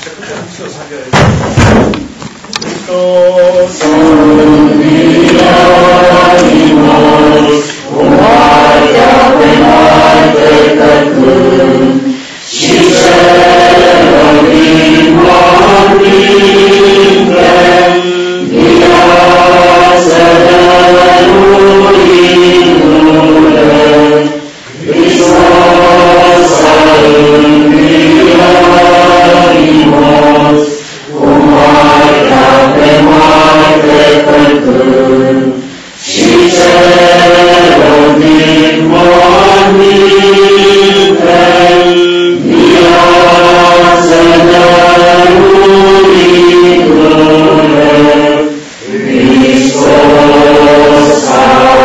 Ce putem sus, Hristos înviarimos, cu moartea pe moarte călcând, și celor din morminte, viață dăruindu-le, Hristos a înviarimos, cu moartea pe moarte călcând, și celor din morminte, viață dăruindu-le, Hristos a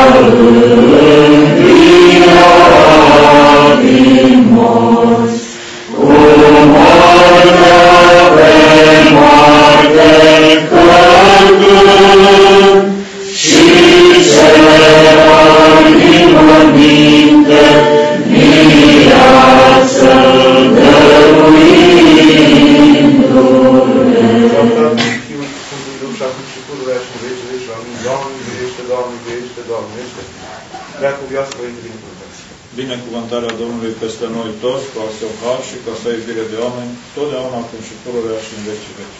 înviarimos, cu moartea pe moarte călcând, și celor din morminte viață dăruindu-le. Binecuvântarea Domnului peste noi toți, cu al său har și cu a sa iubire de oameni, totdeauna acum și pururea și în vecii vecii.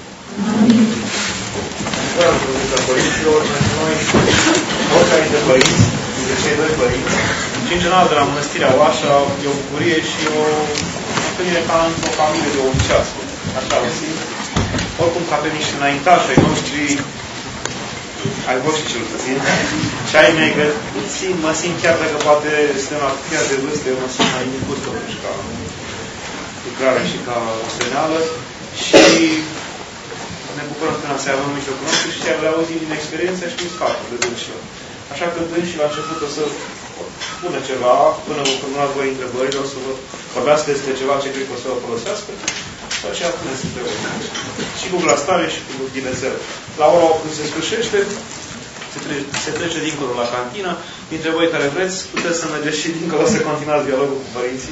Vreau să vă părinților, pentru noi, oricare dintre părinți, dintre cei doi părinți, și în general de la Mănăstirea Oașa, e o bucurie și o întâlnire ca într-o familie de oficească. Așa o simt. Oricum, ca pe niște înaintași ai noștri, ai voștri cel puțin, și ai mei, mă simt chiar dacă poate suntem la câteva de vârstă, eu mă simt mai micuț totuși ca lucrare și ca străneală, și ne bucurăm că să avem în mijlocul nostru și le auzim din experiență și din sfatul de dânșilor. Așa că dânșii la început o să spună ceva, până vă formulați voi întrebările, o să vă vorbească despre ceva ce cred că o să vă folosească, și așa puneți întrebări. Și cu glasare și cu binețel. La ora 8 se sfârșește, se trece dincolo la cantină. Dintre voi care vreți, puteți să mergeți și dincolo să continuați dialogul cu părinții.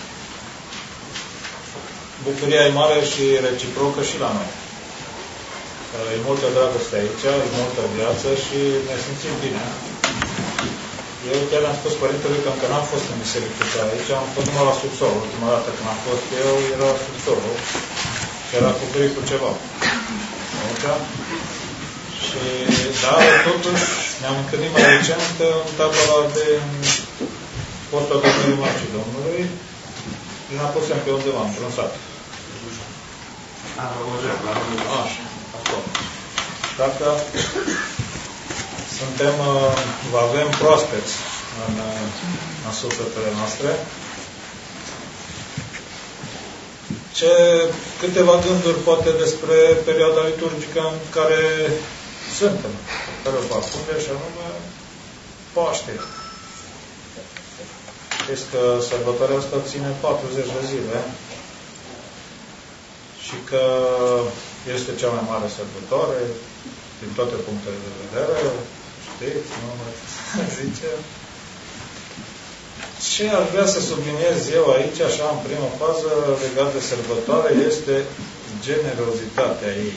Bucuria e mare și reciprocă și la noi. E multă dragoste aici, e multă viață și ne simțim bine. Eu chiar am spus părintelui că încă n-am fost în biserică aici, am fost numai la subsol. Ultima dată când am fost eu, era subsolul și era acoperit cu ceva. Aici. Și, dar totuși ne-am întâlnit mai recent în tabăra de postul Domnului Marcii Domnului, din Apusem pe undeva, într-un sat. Așa, acolo. Dacă avem proaspeți în sufletele noastre, câteva gânduri poate despre perioada liturgică în care suntem, care o parcurge, și anume Paște. Știți că sărbătoarea asta ține 40 de zile și că este cea mai mare sărbătoare din toate punctele de vedere. Știți, nu mai zice. Ce aș vrea să subliniez eu aici, așa, în prima fază, legat de sărbătoare, este generozitatea ei.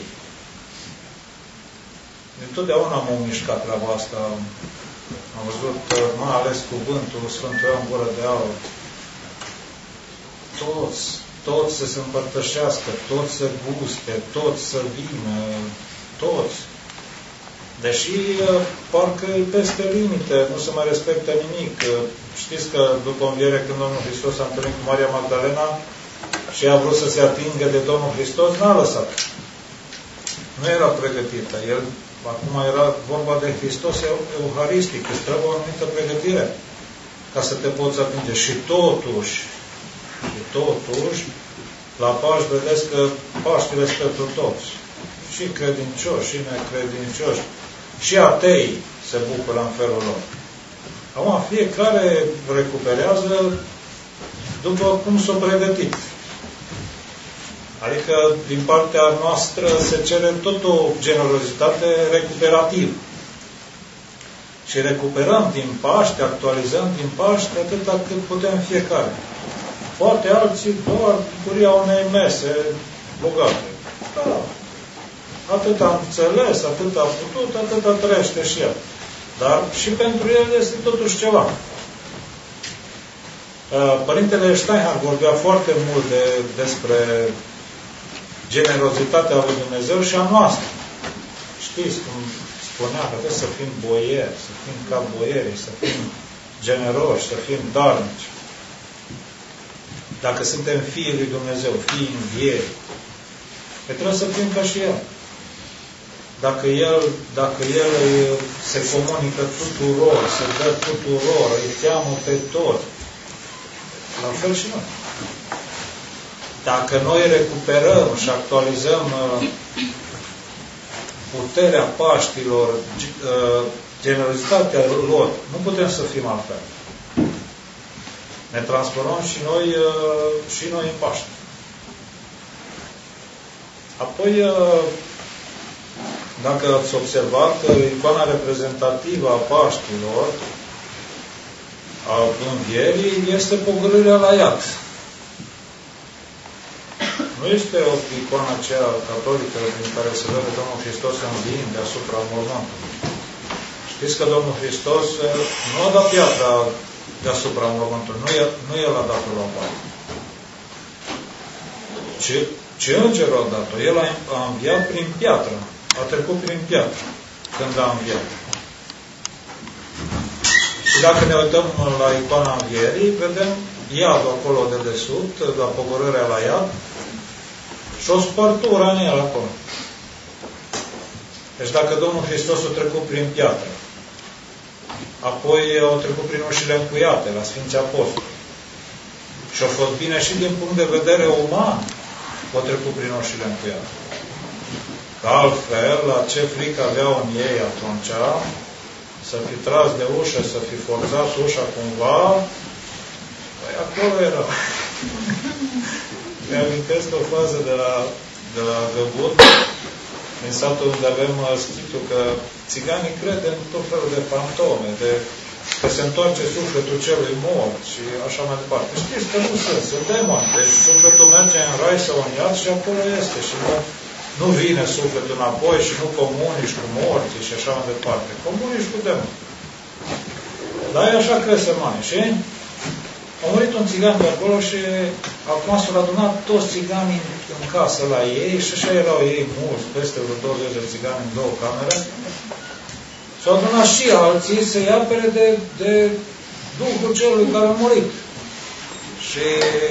Întotdeauna m-am mișcat la asta. Am văzut, mai ales cuvântul Sfântul Ioan Gură de Aur. Toți să se împărtășească, toți să guste, toți să vină, toți. Deși parcă e peste limite, nu se mai respectă nimic. Știți că după înviere, când Domnul Hristos s-a întâlnit cu Maria Magdalena și a vrut să se atingă de Domnul Hristos, n-a lăsat. Nu era pregătită. Acum era vorba de Hristos euharistic, îți trebuie o anumită pregătire ca să te poți atinge. Și totuși, la Paști vedeți că Paștile sunt pentru toți. Și credincioși, și necredincioși, și atei se bucură în felul lor. Acum fiecare recuperează după cum s-a pregătit. Adică, din partea noastră, se cere tot o generozitate recuperativă. Și recuperăm din Paște, actualizăm din Paște atâta cât putem fiecare. Poate alții doar bucuria unei mese, bogate. Da. Atât a înțeles, atât a putut, atât a trăiește și el. Dar și pentru el este totuși ceva. Părintele Steinhardt vorbea foarte mult despre generozitatea lui Dumnezeu și a noastră. Știți cum spunea că trebuie să fim boieri, să fim ca boierii, să fim generoși, să fim darnici. Dacă suntem fiii lui Dumnezeu, fiii învierii, trebuie să fim ca și El. Dacă El se comunică tuturor, se dă tuturor, îi cheamă pe toți, la fel și noi. Dacă noi recuperăm și actualizăm puterea Paștilor, generozitatea lor, nu putem să fim altfel. Ne transformăm și noi în Paște. Apoi, dacă ați observat, icoana reprezentativă a Paștilor, a Învierii, este pogorârea la iad. Nu este o icoană aceea catolică prin care se vede Domnul Hristos înviind deasupra mormântului. Știți că Domnul Hristos nu a dat piatra deasupra mormântului, nu El a dat-o la o parte. Ce îngerul a dat-o? El a înviat prin piatră. A trecut prin piatră când a înviat. Și dacă ne uităm la icoana Învierii, vedem iadul acolo de desubt, la pogorârea la iad, și o spărtură în el acolo. Deci dacă Domnul Hristos a trecut prin piatră, apoi a trecut prin ușile încuiate la Sfinții Apostoli, și a fost bine și din punct de vedere uman, a trecut prin ușile încuiate. Că altfel, la ce frică aveau în ei atunci, să fi tras de ușă, să fi forțat ușa cumva, păi acolo era. Mi-amintesc o fază de la Găbut, din satul unde avem scritul că țiganii cred în tot felul de fantome, că se întoarce sufletul celui mort și așa mai departe. Știți că nu sunt demoni. Deci sufletul merge în rai sau în iad și acolo este. Și nu vine sufletul înapoi și nu comunici cu morții și așa mai departe. Comunici cu demoni. Dar e așa cred sărmane. Și a murit un țigan de acolo și acum s-au adunat toți țiganii în casă la ei și așa erau ei mulți, peste vreo 20 de țigani în două camere. S-au adunat și alții să-i apere de Duhul celui care a murit. Și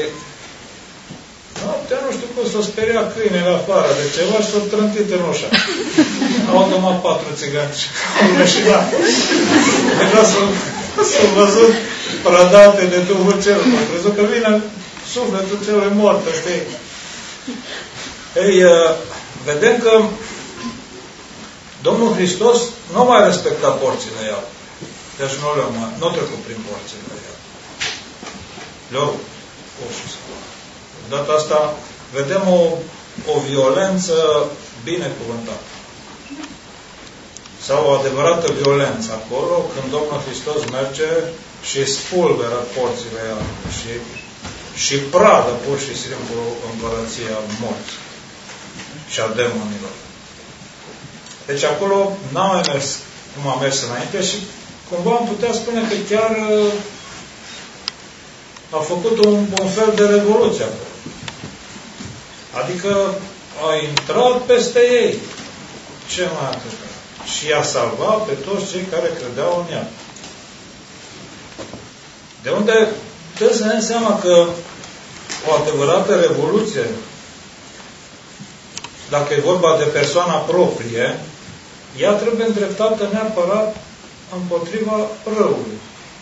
noaptea nu știu cum s-o speria câinele afară de ceva și s-o trântit în ușa. Au automat 4 țigani și au leșinat. Deja s-au văzut prădate de Duhul celui. Au crezut că vine sufletul celui mort peste ei. Ei, vedem că Domnul Hristos nu mai respecta porțile iad. Deci nu a trecut prin porțile iad. Le-au ușit. De data asta vedem o violență binecuvântată. Sau o adevărată violență acolo când Domnul Hristos merge și spulberă porțile iadului și pradă pur și simplu împărăția morții și a demonilor. Deci acolo n-a mai mers cum a mers înainte și cumva am putea spune că chiar a făcut un fel de revoluție acolo. Adică a intrat peste ei. Ce mai atât? Și i-a salvat pe toți cei care credeau în ea. De unde trebuie să ne dăm seama că o adevărată revoluție, dacă e vorba de persoana proprie, ea trebuie îndreptată neapărat împotriva răului.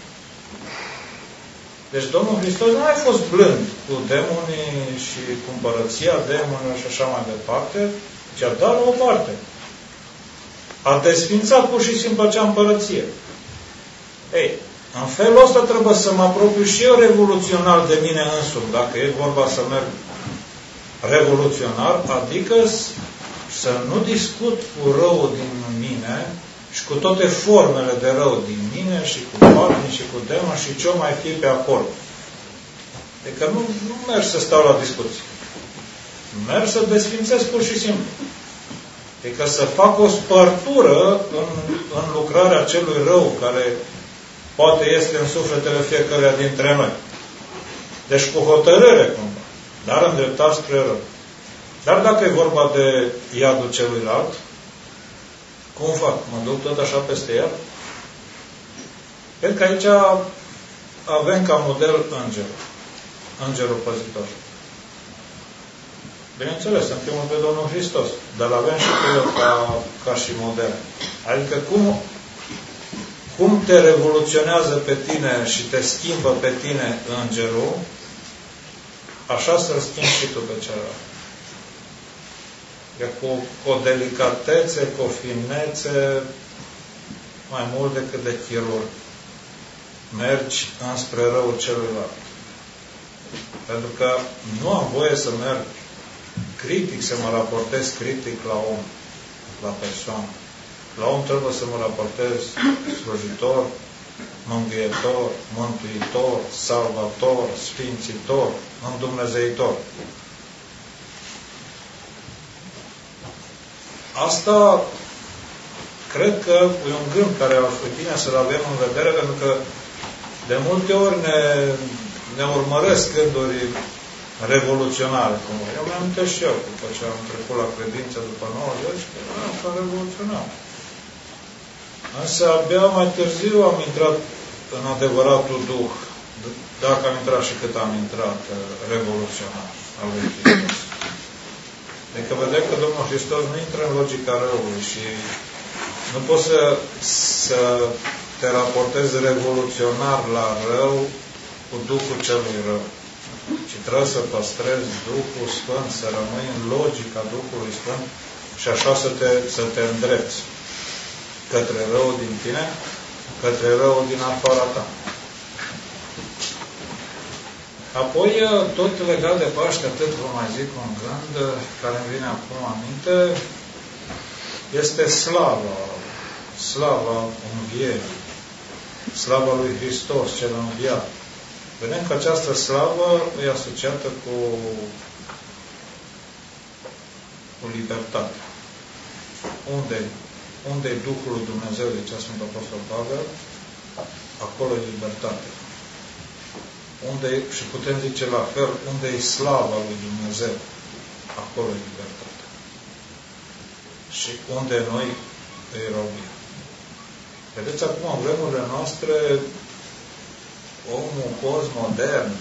Deci Domnul Hristos nu a fost blând cu demonii și cu împărăția demonilor și așa mai departe, ci a dat la o parte. A desfințat pur și simplu acea împărăție. Ei, în felul ăsta trebuie să mă apropiu și eu revoluționar de mine însumi, dacă e vorba să merg revoluționar, adică să nu discut cu răul din mine și cu toate formele de rău din mine și cu patimii și cu demoni și ce-o mai fi pe acolo. Adică nu merg să stau la discuții. Merg să desfințesc pur și simplu. Adică să fac o spărtură în lucrarea celui rău care poate este în sufletele fiecăruia dintre noi. Deci cu hotărâre cumva, dar îndreptat spre rău. Dar dacă e vorba de iadul celuilalt, cum fac? Mă duc tot așa peste iad? Cred că aici avem ca model îngerul păzitor. Bineînțeles, în primul pe Domnul Hristos, dar avem și pe el ca și model. Adică cum te revoluționează pe tine și te schimbă pe tine îngerul, așa să-l schimbi și tu pe celălalt. E cu o delicatețe, cu o finețe, mai mult decât de chirurg. Mergi înspre răul celuilalt. Pentru că nu am voie să merg critic, să mă raportez critic la om, la persoană. La om trebuie să mă raportez slujitor, mângâietor, mântuitor, salvator, sfințitor, îndumnezeitor. Asta cred că e un gând care ar fi bine să-l avem în vedere, pentru că de multe ori ne urmăresc gânduri revoluționare. Eu mi-am amintesc și eu, după ce am trecut la credință după 90, că asta revoluționat. Însă abia mai târziu am intrat în adevăratul Duh, dacă am intrat și cât am intrat revoluționar al lui Hristos. Adică vedem că Domnul Hristos nu intră în logica răului și nu poți să te raportezi revoluționar la rău cu Duhul celui rău. Ci trebuie să păstrezi Duhul Sfânt, să rămâi în logica Duhului Sfânt și așa să te îndrepți către rău din tine, către rău din afara ta. Apoi, tot legat de Paște, atât vă mai zic un gând care îmi vine acum aminte, este slava învierii, slava lui Hristos, cel înviat. Vedem că această slavă e asociată cu libertatea. Unde e Duhul lui Dumnezeu, zicea Sfântul Apostol Pavel, acolo e libertate. Și putem zice la fel, unde e slava lui Dumnezeu, acolo e libertate. Și unde noi e robia. Vedeți acum, în vremurile noastre, omul postmodern,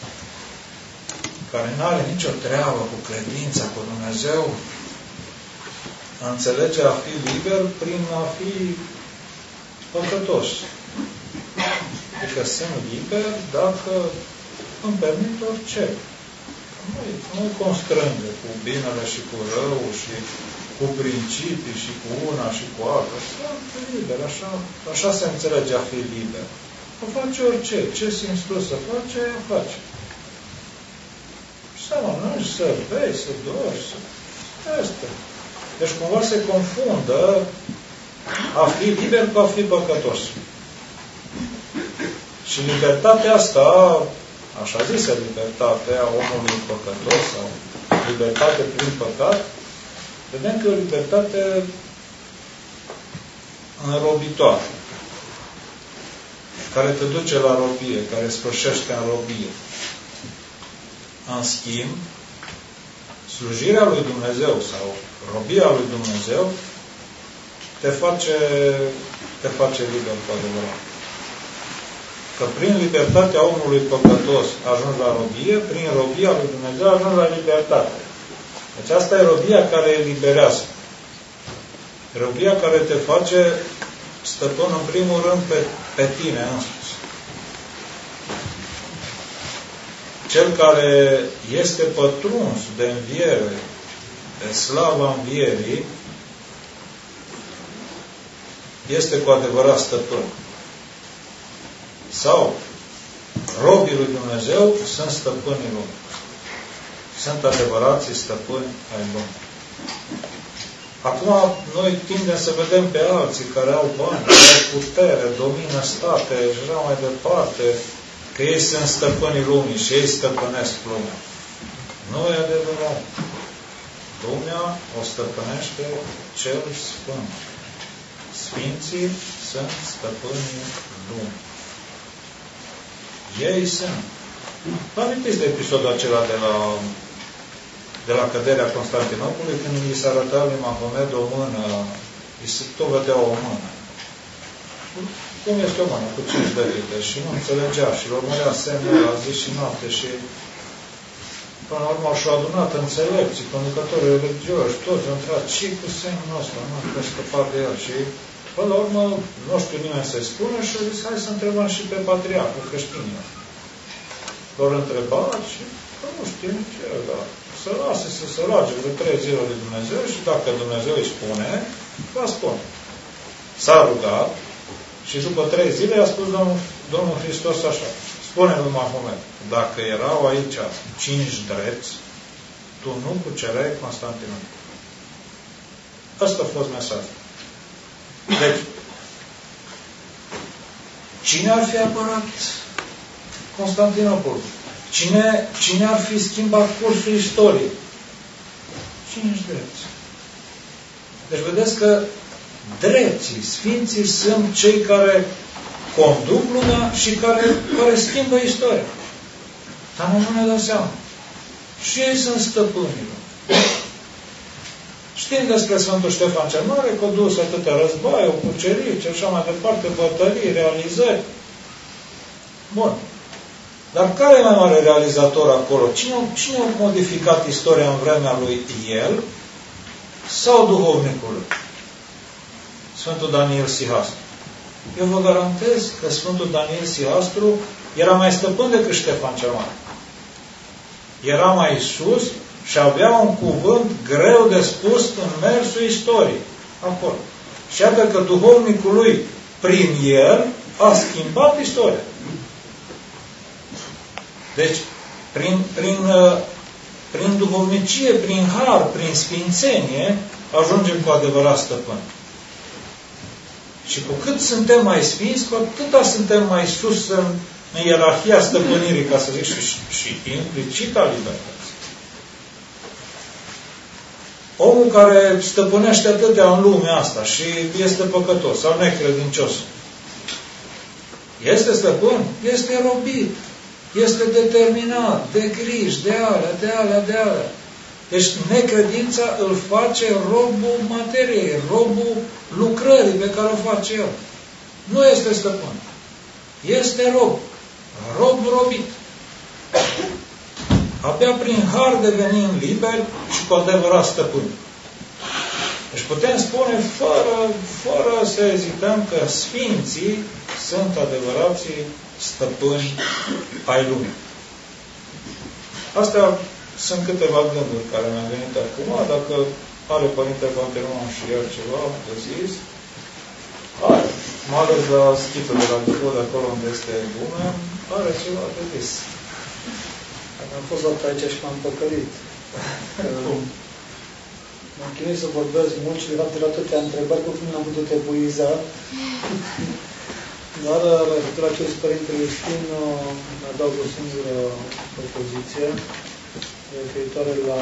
care nu are nicio treabă cu credința, cu Dumnezeu, înțelege a fi liber prin a fi păcătos. Adică sunt liber dacă îmi permit orice. Nu-i constrânge cu binele și cu rău și cu principii și cu una și cu alta. Sunt liber, așa se înțelege a fi liber. O face orice. Ce simți tu să faci, aia face. Să mănânci, să bei, să dormi, asta. Deci cumva se confundă a fi liber cu a fi păcătos. Și libertatea asta, așa zisă libertatea omului păcătos sau libertate prin păcat, vedem că e o libertate înrobitoare, care te duce la robie, care sfârșește în robie. În schimb, slujirea lui Dumnezeu sau robia lui Dumnezeu te face liber cu adevărat. Că prin libertatea omului păcătos ajungi la robie, prin robia lui Dumnezeu ajungi la libertate. Deci asta e robia care eliberează. Robia care te face stăpân în primul rând pe tine însuți. Cel care este pătruns de înviere, de slava învierii, este cu adevărat stăpân. Sau robii lui Dumnezeu sunt stăpânii lumii. Sunt adevărații stăpâni ai lumii. Acum noi tindem să vedem pe alții care au bani, care au putere, domină state și așa mai departe, că ei sunt stăpânii lumii și ei stăpânesc lumea. Nu e adevărat. Lumea o stăpânește cel sfânt. Sfinții sunt stăpânii lumii. Ei sunt. Vă amintiți de episodul acela de la căderea Constantinopolului, când i s-a arătat lui Mahomed o mână, tot vedea o mână. Cum este o mână? Cu 5 dărite. Și nu înțelegea. Și îl urmărea semnul la zi și noapte. Și până la urmă și-au adunat înțelepții, conducătorii religioși, toți au întrebat, ce cu semnul ăsta? Nu a scăpat de el. Și până la urmă, nu știu nimeni să-i spună și a zis, hai să întrebăm și pe patriarhul creștinilor. L-au întrebat și că nu știu nici el, dar să lase să se roage de 3 zile de Dumnezeu și dacă Dumnezeu îi spune, va spune. S-a rugat și după 3 zile a spus Domnul Hristos așa, spune lui Mahomed, dacă erau aici 5 drepți, tu nu cucereai Constantinopol. Ăsta a fost mesajul. Deci, cine ar fi apărat Constantinopol? Cine ar fi schimbat cursul istoriei? 5 drepți. Deci vedeți că drepții, sfinții sunt cei care conduc lumea și care schimbă istoria. Dar nu ne dăm seama. Și ei sunt stăpânii. Știm despre Sfântul Ștefan cel Mare că a dus atâtea război, o cucerit și așa mai departe, bătălii, realizări. Bun. Dar care e mai mare realizator acolo? Cine a modificat istoria în vremea lui el sau duhovnicul? Sfântul Daniel Sihastru. Eu vă garantez că Sfântul Daniel Sihastru era mai stăpân decât Ștefan cel Mare. Era mai sus și avea un cuvânt greu de spus în mersul istoriei. Acolo. Și iată că duhovnicul lui, prin el, a schimbat istoria. Deci, prin duhovnicie, prin har, prin sfințenie, ajungem cu adevărat stăpân. Și cu cât suntem mai sfinți, cu atâta suntem mai sus în ierarhia stăpânirii, ca să zic, și implicit a libertății. Omul care stăpânește atâtea în lumea asta și este păcătos sau necredincios, este stăpân? Este robit. Este determinat de griji, de alea. Deci necredința îl face robul materiei, robul lucrării pe care o face el. Nu este stăpân. Este rob. Rob robit. Abia prin har devenim liberi și cu adevărat stăpâni. Deci putem spune fără să ezităm că sfinții sunt adevărații stăpâni ai lumii. Astea sunt câteva gânduri care mi-au venit acum. Dacă are Părinte continuăm și el ceva de zis, mai ales la schitul de la Bicul, de acolo unde este lume, are ceva de zis. Am fost la aici și m-am păcălit. M-am chinuit să vorbesc mult și de fapt erau atâtea întrebări, cum nu am putut epuiza. Dar la lectura ce zis Părintele Iustin, adaug o singură propoziție referitoare la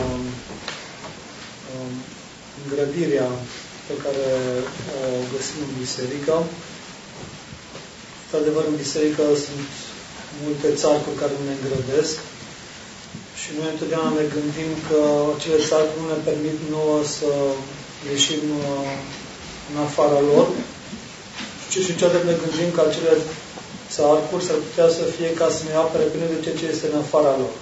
îngrădirea pe care o găsim în biserică. Într-adevăr, în biserică sunt multe țarcuri cu care nu ne îngrădesc și noi întotdeauna ne gândim că acele țarcuri nu ne permit nouă să ieșim în afara lor. Și niciodată ne gândim că acele țarcuri s-ar putea să fie ca să ne apere bine de ce este în afara lor.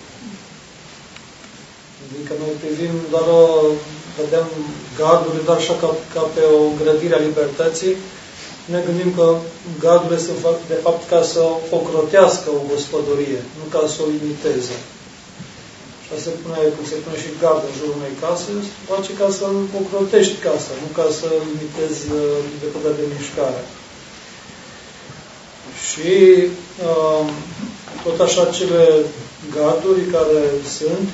Adică noi privim doar vedem gardurile doar așa ca pe o grădire a libertății. Ne gândim că gardurile sunt de fapt ca să ocrotească o gospodărie, nu ca să o limiteze. Și asta cum se pune și gard în jurul unei case, se face ca să ocrotești casa, nu ca să limitezi libertatea de mișcare. Și tot așa cele garduri care sunt,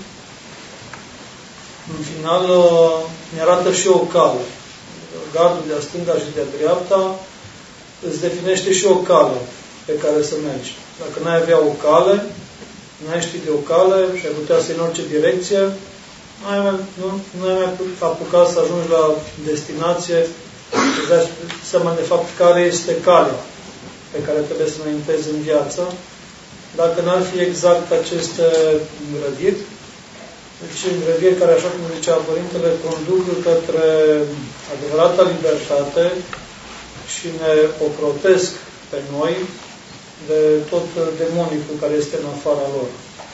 în final ne arată și o cale. Gardul de-a stânga și de-a dreapta îți definește și o cale pe care să mergi. Dacă n-ai avea o cale, n-ai ști de o cale și ai putea să în orice direcție, nu ai mai apucat să ajungi la destinație, îți dai seama de fapt care este calea pe care trebuie să o înaintezi în viață. Dacă n-ar fi exact aceste îngrădiri, deci îngrădiri care, așa cum zicea Părintele, conduc către adevărata libertate și ne ocrotesc pe noi de tot demonicul care este în afara lor.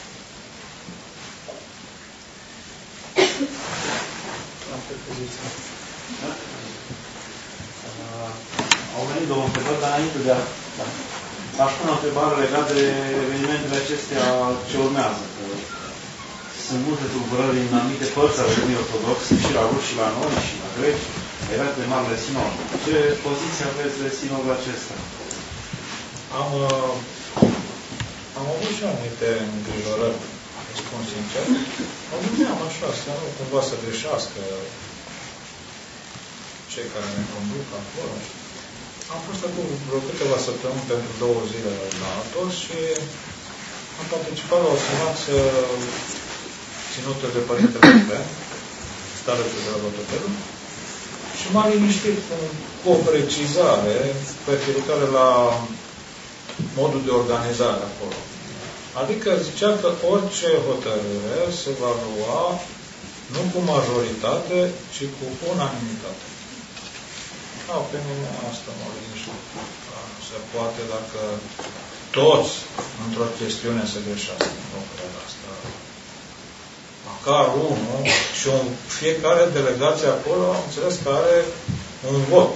Au venit două întrebări, dar înainte de a... Aș pune o întrebare legată de evenimentele acestea ce urmează. Că sunt multe tulburări în anumite părți ale lumii ortodoxe, și la ruși, și la noi, și la greci, legate de Marele Sinod. Ce poziție aveți de Sinodul acesta? Am avut și anumite îngrijorări, spun sincer. Mă gândeam așa, să nu cumva să greșească cei care ne conduc acolo. Am fost acum vreo câteva săptămâni pentru 2 zile la Atos și am participat la o sinață ținută de Părintele Ruben, starețul de la Rotopelul, și m-a liniștit cu o precizare referitoare la modul de organizare acolo. Adică zicea că orice hotărâre se va lua nu cu majoritate, ci cu unanimitate. Pe mine asta mă liniștit. Se poate dacă toți într-o chestiune se greșească. Nu cred asta. Măcar unul și fiecare delegație acolo am înțeles că are un vot.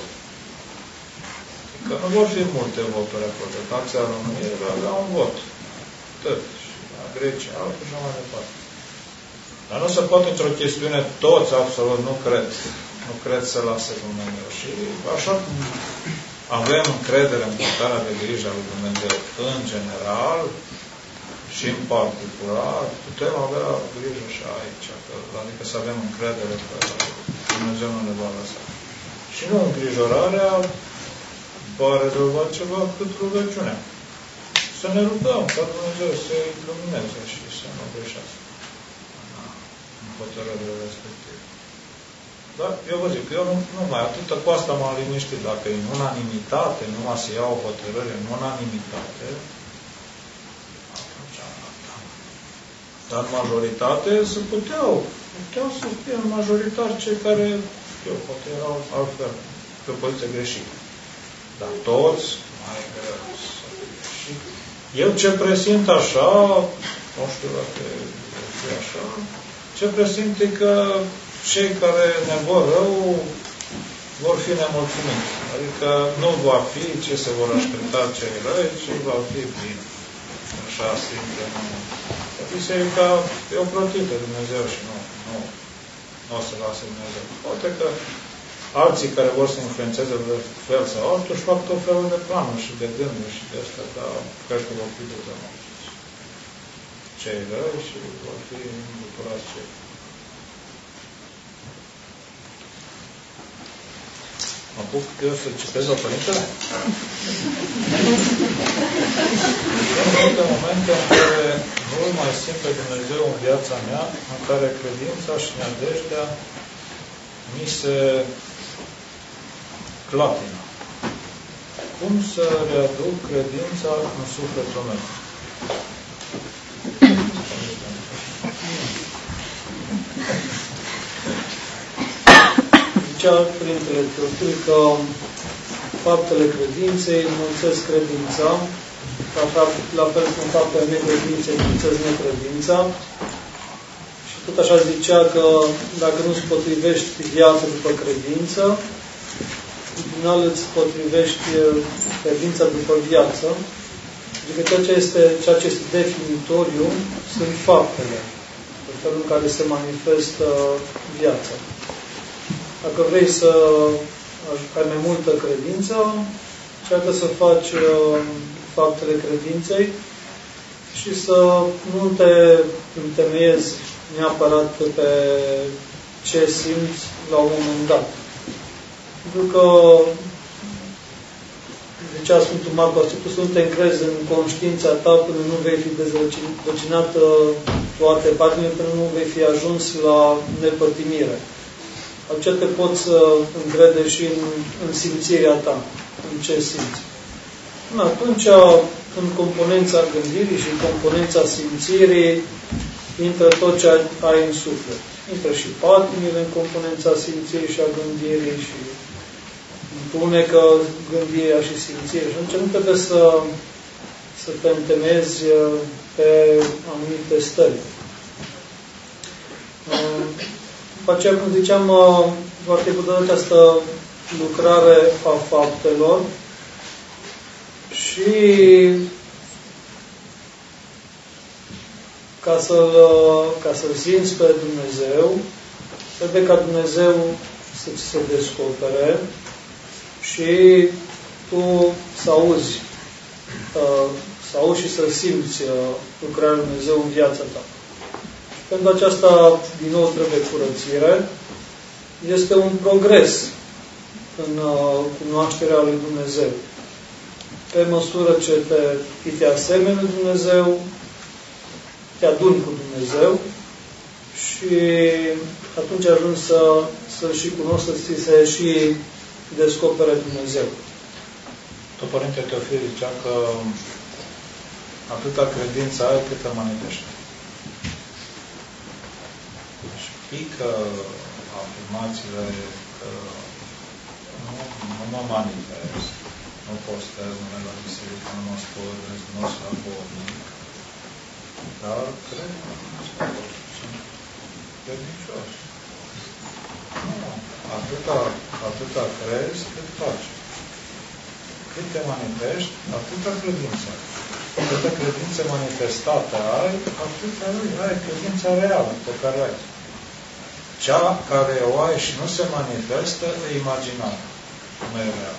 Că nu vor fi multe voturi acolo. Delegația României va avea un vot. Tot. Și la Grecia, altul și mai departe. Dar nu se poate într-o chestiune toți, absolut, nu cred să lase Dumnezeu. Și așa cum avem încredere în purtarea de grijă a lui Dumnezeu în general și în particular, putem avea grijă și aici. Adică să avem încredere că Dumnezeu nu ne va lăsa. Și nu îngrijorarea va rezolva ceva cât rugăciunea. Să ne rugăm ca Dumnezeu să-i lumineze și să nu greșească în hotărârile respective. Dar eu vă zic, eu nu mai atâta, cu asta m-am liniștit. Dacă în unanimitate, numai să iau o hotărâre în unanimitate, atunci dar în majoritate se puteau să fie în majoritar cei care, poate erau altfel, pe o poziție greșită. Dar toți mai greu să fie. Eu ce presimt așa, nu știu dacă e așa, ce presimt e că cei care ne vor rău vor fi nemulțumiți. Adică nu va fi ce se vor aștepta cei răi, ci va fi bine. Așa simte. Biserica e o plătită Dumnezeu și nu o să lasă Dumnezeu. Poate că alții care vor să influențeze de fel sau altul își fac tot felul de planuri și de gânduri și de astea, dar cred că vor fi dezamăgiți cei răi și vor fi îmbucurați cei. Mă apuc eu să citesc la Părintele? Sunt multe momente în care nu mai simt pe Dumnezeu în viața mea, în care credința și nădejdea mi se clatină. Cum să readuc credința în sufletul meu? Părintele Teofil că faptele credinței înmulțesc credința, la fel cum faptele necredinței înmulțesc necredința. Și tot așa zicea că dacă nu-ți potrivești viața după credință, în final îți potrivești credința după viață. Adică ceea ce este definitoriu sunt faptele, în felul în care se manifestă viața. Dacă vrei să ai mai multă credință, încearcă să faci faptele credinței și să nu te întemeiezi neapărat pe ce simți la un moment dat. Pentru că, de zicea Sfântul Marcu, tu să nu te încrezi în conștiința ta până nu vei fi dezvăcinat toate patimile, până nu vei fi ajuns la nepătimire. Atunci te poți încrede și în simțirea ta, în ce simți. Atunci, în componența gândirii și în componența simțirii, intră tot ce ai în suflet. Intră și patimile în componența simțirii și a gândirii și întunecă gândirea și simțirea. Și atunci nu trebuie să te întemezi pe anumite stări. După aceea, cum ziceam, va trebui de această lucrare a faptelor și ca să simți pe Dumnezeu, trebuie ca Dumnezeu să ți se descopere și tu să auzi și să simți lucrarea lui Dumnezeu în viața ta. Și pentru aceasta, din nou, trebuie curățire. Este un progres în cunoașterea lui Dumnezeu. Pe măsură ce te asemeni lui Dumnezeu, te aduni cu Dumnezeu și atunci ajungi să și cunoști, să ți se și descopere Dumnezeu. Tot Părinte Teofil zicea că atâta credință ai cât te manifeste. Deci pică afirmațiile că nu mă manifest, nu postez, nu merg la biserică, nu mă spălesc, nu sunt abornic, dar cred că sunt credincioși. Atâta crezi cât faci. Cât te manifesti, atâta credință. Câtă credință manifestată ai, atâta ai credința reală pe care ai. Cea care o ai și nu se manifestă e imaginară, nu e reală.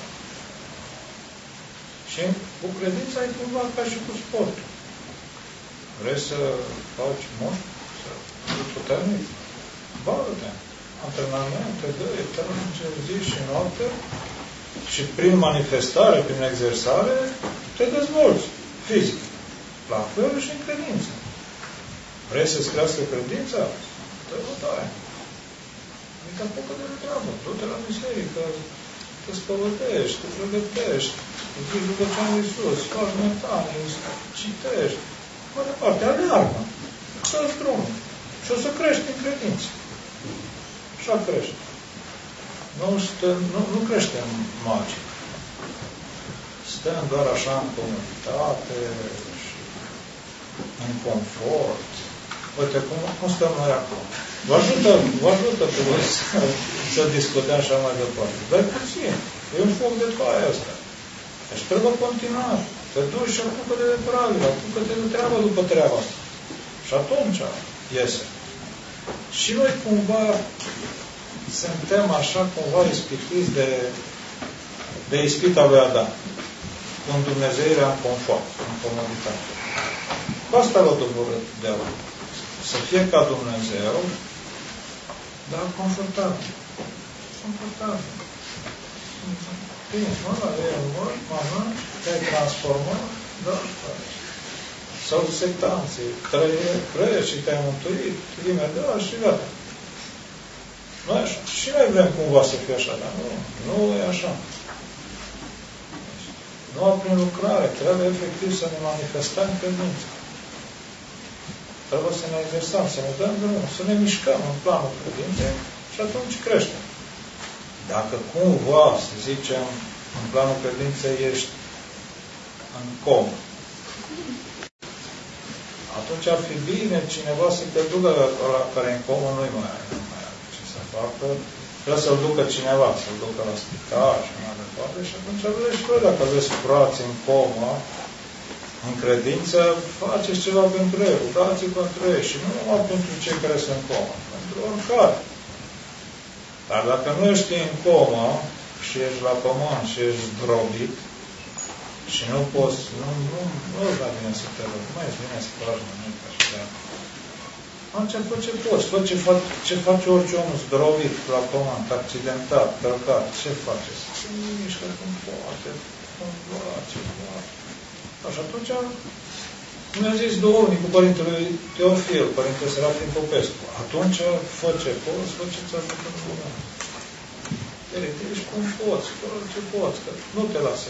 Și cu credința e cumva ca și cu sportul. Vrei să faci mult? Să fii puternic? Bagă-te. Antrenamente, dă-i, trănge zi și noapte și prin manifestare, prin exersare, te dezvolți fizic. La fel și în credință. Vrei să-ți crească credința? Te bătaie. Adică apucă de treabă. Du-te la biserică, te spălătești, te pregătești, îți zici rugăciunea lui Iisus, faci metanii, citești. Mai departe, aleargă. Să-ți drumul. Și o să crești în credință. Așa crește. Nu creștem magic. Stăm doar așa în comunitate și în confort. Uite, cum stăm noi acum? Vă ajută pe voi să discutăm așa mai departe. Dar puțin. E un foc de paie ăsta. Deci trebuie continuat. Te duci și apucă-te de pravile, apucă-te de treabă după treaba asta. Și atunci iese. Și noi cumva suntem așa cumva ispitiți de ispita lui Adam. În Dumnezeirea în confort, în comoditate. Cu asta l-a doborât diavolul. Să fie ca Dumnezeu, dar confortabil. Confortabil. Bine, mănânci, te-ai transformat, da, sau sectanții, trăiești și te-ai mântuit, imediat și gata. Nu e așa. Și noi vrem cumva să fie așa, dar nu e așa. Nu prin lucrare, trebuie efectiv să ne manifestăm credința. Trebuie să ne exersăm, să ne dăm drumul, să ne mișcăm în planul credinței și atunci creștem. Dacă cumva, să zicem, în planul credinței ești în comă, atunci ar fi bine cineva să te ducă la care în comă nu-i mai are ce să facă. Trebuie să-l ducă cineva, să-l ducă la spital și mai departe. Și atunci vedeți voi, dacă aveți frați în comă, în credință, faceți ceva pentru ei, rugați-vă pentru ei și nu numai pentru cei care sunt în comă, pentru oricare. Dar dacă nu ești în comă și ești la pământ și ești zdrobit și nu poți, nu-ți mai bine să te rog, nu mai bine să faci nimic așa. Atunci fă ce poți, fă ce face orice om zdrobit la pământ, accidentat, călcat, ce face? Să se mișcă cum poate, Așa, atunci mi-a zis duhovnicul Părintele Teofil, Părintele Serafim Popescu, atunci fă ce poți, fă ce ți-a făcut în lumea. Ești cum poți, fă ce poți, că nu te lasă.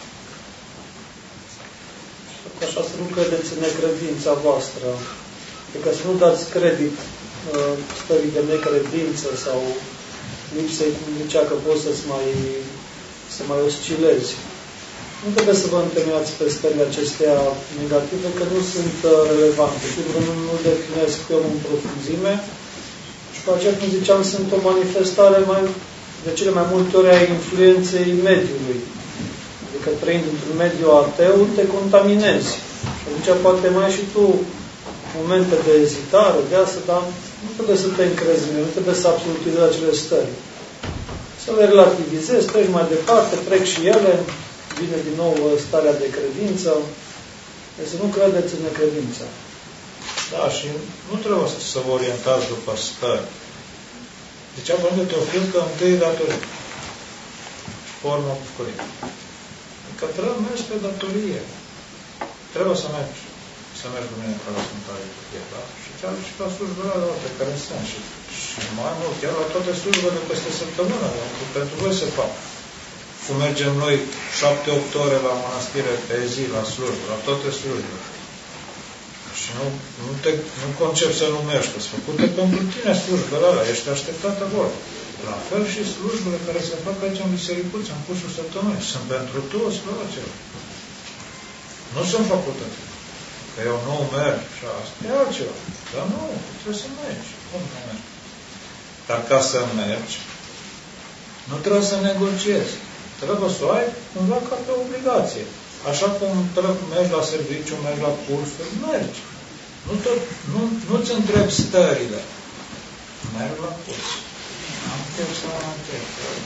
Așa să nu credeți în necredința voastră, adică să nu dați credit stării de necredință sau lipsei cum zicea că poți să mai oscilezi. Nu trebuie să vă întemeiați pe stările acestea negative, că nu sunt relevante. Sigur, nu definesc pe om în profunzime și pe aceea, cum ziceam, sunt o manifestare de cele mai multe ori a influenței mediului. Adică trăind într-un mediu ateu, te contaminezi. Și atunci poate mai ai și tu momente de ezitare, de asta, dar nu trebuie să te încrezi în ele, nu trebuie să absolutizezi acele stări. Să le relativizezi, treci mai departe, trec și ele, vine din nou starea de credință. Deci să nu credeți în necredință. Da, și nu trebuie să vă orientați după stări. Zicea Părintele Teofil că întâi datorie. Formă bucurie. Că trebuie mergi pe datorie. Trebuie să mergi. Să mergi cu mine ca la Sfântare Liturghie, da? Și chiar și la slujbele alea pe care sunt. Și mai mult, chiar la toate slujbele peste săptămână. Pentru voi se fac. Cum mergem noi 7-8 ore la mănăstire pe zi, la slujbă, la toate slujbele. Și nu concep să nu mergi, că sunt făcute pentru tine slujbele alea. Ești așteptat acolo. La fel și slujbele care se fac aici în bisericuță, în cursul săptămânii. Sunt pentru toți, fraților. Nu sunt făcute. Că eu nu merg și asta. E altceva. Dar nu, trebuie să mergi. Cum nu mergi? Dar ca să mergi, nu trebuie să negociezi. Trebuie să o ai cumva ca pe obligație. Așa cum mergi la serviciu, mergi la cursuri, mergi. Nu-ți întrebi stările. Merg la curs. Am timp să mă întreb.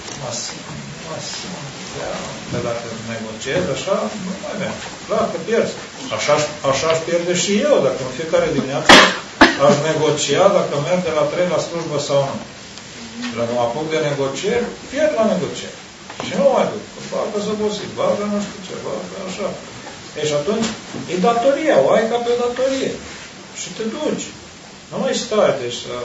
Că dacă negociez așa, nu mai merg. Clar că pierzi. Așa aș pierde și eu, dacă în fiecare dimineață aș negocia dacă merg de la 3 la slujbă sau nu. Dacă mă apuc de negocieri, pierd la negocieri. Și nu mai duc. Bagă zăbosit, bagă nu știu ce, bagă așa. Deci atunci, e datoria, o ai ca pe datorie. Și te duci. Nu mai stai, deci să...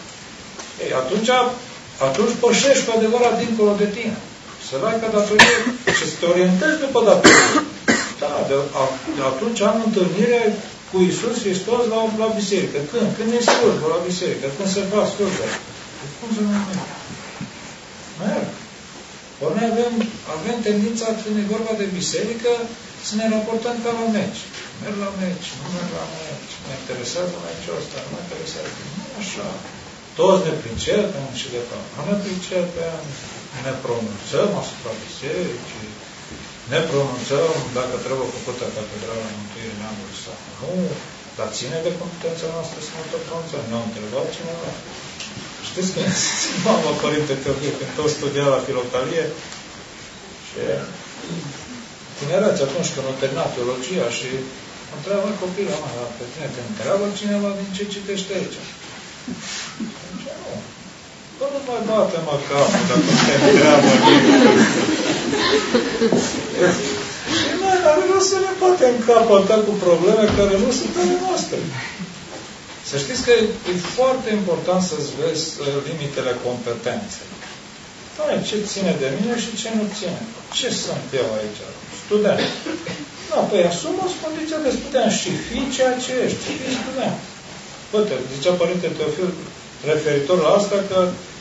Atunci pășești cu adevărat dincolo de tine. Să-l ai ca datorie și să te orientezi după datorie. Da, atunci am întâlnire cu Iisus Hristos la biserică. Când? Când e slujbă la biserică. Când se fac slujbă. Cum să nu merg? Merg. Ori noi avem tendința, când e vorba de biserică, să ne raportăm ca la meci. Merg la meci, nu merg la meci. Mă interesează meciul ăsta, nu mă interesează. Nu așa. Toți ne pricepem și de fapt nu ne pricepem, ne pronunțăm asupra bisericii, ne pronunțăm dacă trebuie făcută catedrala Mântuirii Neamului sau nu, dar ține de competența noastră să ne tot pronunțăm. Ne-au întrebat cineva. Știți că mama Părinte Teofil, când tot studia la Filocalie, și tinerați atunci când a terminat teologia și mă întreabă copilul, pe tine te întreabă cineva din ce citește aici? Zice, nu. Bă, nu mai bate-mă capul dacă te întreabă nimeni. Și noi nu să ne batem capul ta cu probleme care nu sunt ale noastre. Să știți că e foarte important să-ți vezi limitele competenței. Doamne, ce ține de mine și ce nu ține. Ce sunt eu aici? Student. Da, păi asumă-ți condiția de student și fii ceea ce ești. Fii student. Uite, zicea Părinte Teofil referitor la asta că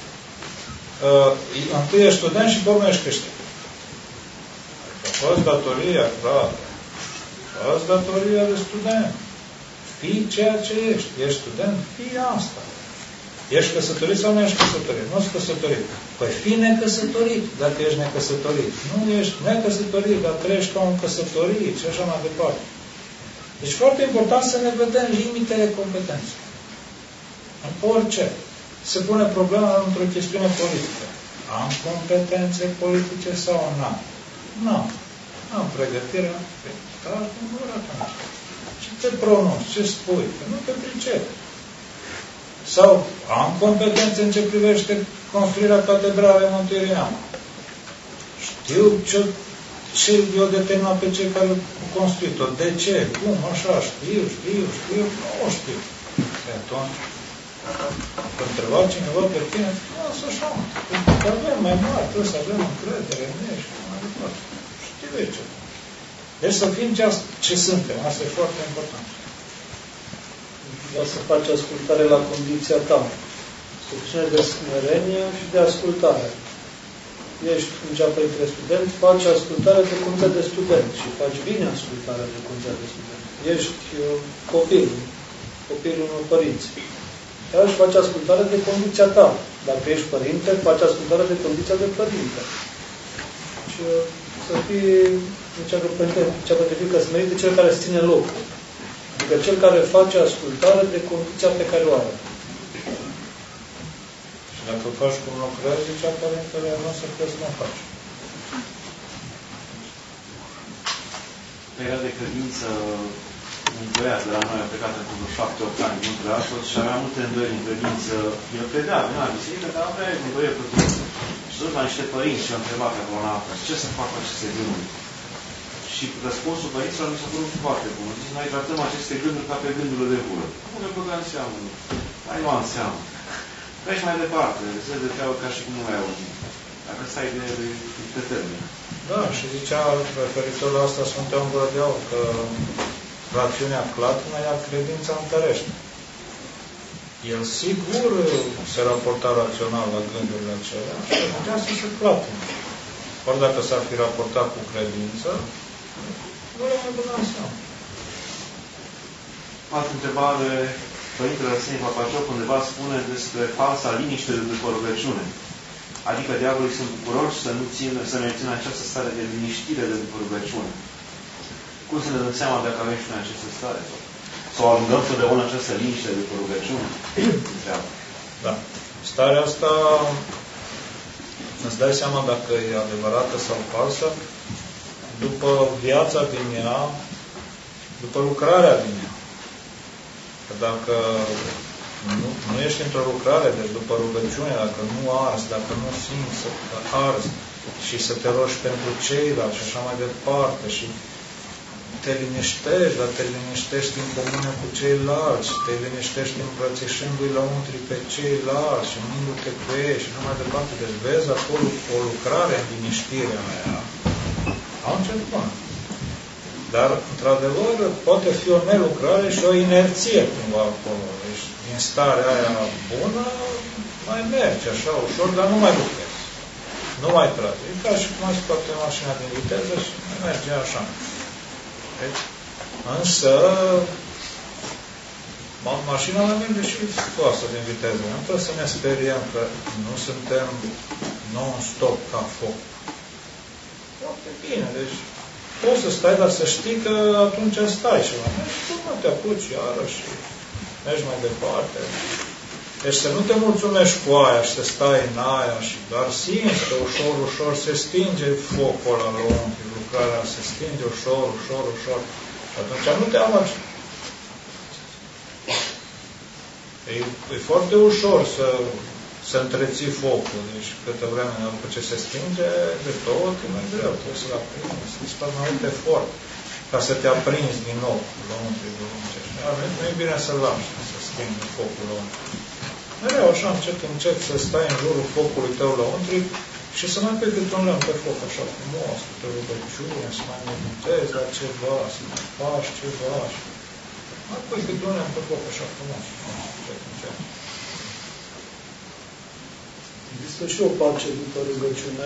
întâi ești student și pe urmă ești creștin. Fă-ți datoria, frate. Fă-ți datoria de student. Fii ceea ce ești. Ești student, fii asta. Ești căsătorit sau nu ești căsătorit? Nu ești căsătorit. Păi fii necăsătorit dacă ești necăsătorit. Nu ești necăsătorit, dar trăiești ca un căsătorit și așa mai departe. Deci foarte important să ne vedem limitele competenței. În orice. Se pune problema într-o chestiune politică. Am competențe politice sau n-am? N-am. Am pregătirea. Dar nu mă atunci. Ce te pronunți? Ce spui? Că nu te pricepi. Sau am competențe în ce privește construirea catedralei Mântuirii Neamului. Știu ce i-o determinat pe cei care au construit-o? De ce? Cum? Așa? Știu? Nu știu. Și atunci, când întreba cineva pe tine, lasă așa, că avem mai mari, trebuie să avem încredere în ei și mai departe. Știu ce. Deci să fim ce suntem. Asta e foarte important. Vreau să faci ascultare la condiția ta. Suficient de smerenie și de ascultare. Ești, cum zicea Părintele Student, faci ascultare de condiția de student și faci bine ascultarea de condiția de student. Ești copilul unor părinți. Iar și faci ascultare de condiția ta. Dacă ești părinte, faci ascultare de condiția de părinte. Și să fii, zicea că că smerit de cel care îți ține locul. Adică cel care face ascultare de condiția pe care o are. Și dacă o faci cum lucrezi, zicea Părintele noastră că să nu o faci. Era de credință un băiat de la noi, a plecat în vreo 7-8 ani dintre astăzi și avea multe îndoieli în credință. El credea, venea la biserică, dar avea îndoieli cu toți. Și tot la niște părinți și a întrebat acolo în apă, ce să fac cu aceste gânduri? Și răspunsul părinților mi s-a părut foarte bun. Zice, noi tratăm aceste gânduri ca pe gândurile de gură. Nu le băga în seamă. Ai lua în seamă. Treci mai departe, se de treabă ca și cum nu ai auzit. Dacă stai de ele, te termină. Da, și zicea referitor la asta Sfântul Gură de Aur, că rațiunea clatină ea credința întărește. El sigur se raporta rațional la gândurile acelea și putea să se clatine. Ori dacă s-ar fi raportat cu credință, nu le mai băga în seamă. Altă întrebare, Părintele Arsenie Papacioc undeva spune despre falsa liniște după rugăciune. Adică diavolii sunt bucuroși să ne țină această stare de liniștire de după rugăciune. Cum să ne dăm seama dacă avem și noi această stare? Sau alungăm totdeauna această liniște de după rugăciune? Da. Starea asta îți dai seama dacă e adevărată sau falsă după viața din ea, după lucrarea din ea. Că dacă nu ești într-o lucrare, deci după rugăciune, dacă nu arzi, dacă nu simți să arzi și să te rogi pentru ceilalți și așa mai departe și te liniștești, dar te liniștești în comună cu ceilalți, te liniștești îmbrățișându-i lăuntri pe ceilalți și mindu-te cu ei și așa mai departe. Deci vezi acolo o lucrare în liniștirea aia. Au început. Dar, într-adevăr, poate fi o nelucrare și o inerție cumva acolo. Deci, din starea aia bună, mai merge așa ușor, dar nu mai lucrezi. Nu mai trage. E ca și cum ai scoate mașina din viteză și merge așa. Deci, însă, mașina la merge și scoasă din viteză. Nu trebuie să ne speriem că nu suntem non-stop ca foc. Foarte bine, deci poți să stai, dar să știi că atunci stai și la mergi, tu nu te apuci iarăși și mergi mai departe. Deci să nu te mulțumești cu aia și să stai în aia și doar simți că ușor, ușor se stinge focul ăla lăuntri, lucrarea se stinge ușor, ușor, ușor. Și atunci nu te amagi. E foarte ușor să întreții focul. Deci câtă vreme după ce se stinge, de tot ori e mai greu. Trebuie să-l aprinzi, să-ți faci mai mult efort ca să te aprinzi din nou lăuntri. Nu e bine să-l lași, să stingă focul lăuntri. Mereu așa încet să stai în jurul focului tău lăuntri și să mai pui câte un lemn pe foc așa frumos, câte rugăciune, să mai meditezi la ceva, să mai faci ceva. Mai pui câte un lemn pe foc așa frumos, încet. Există și o pace după rugăciune,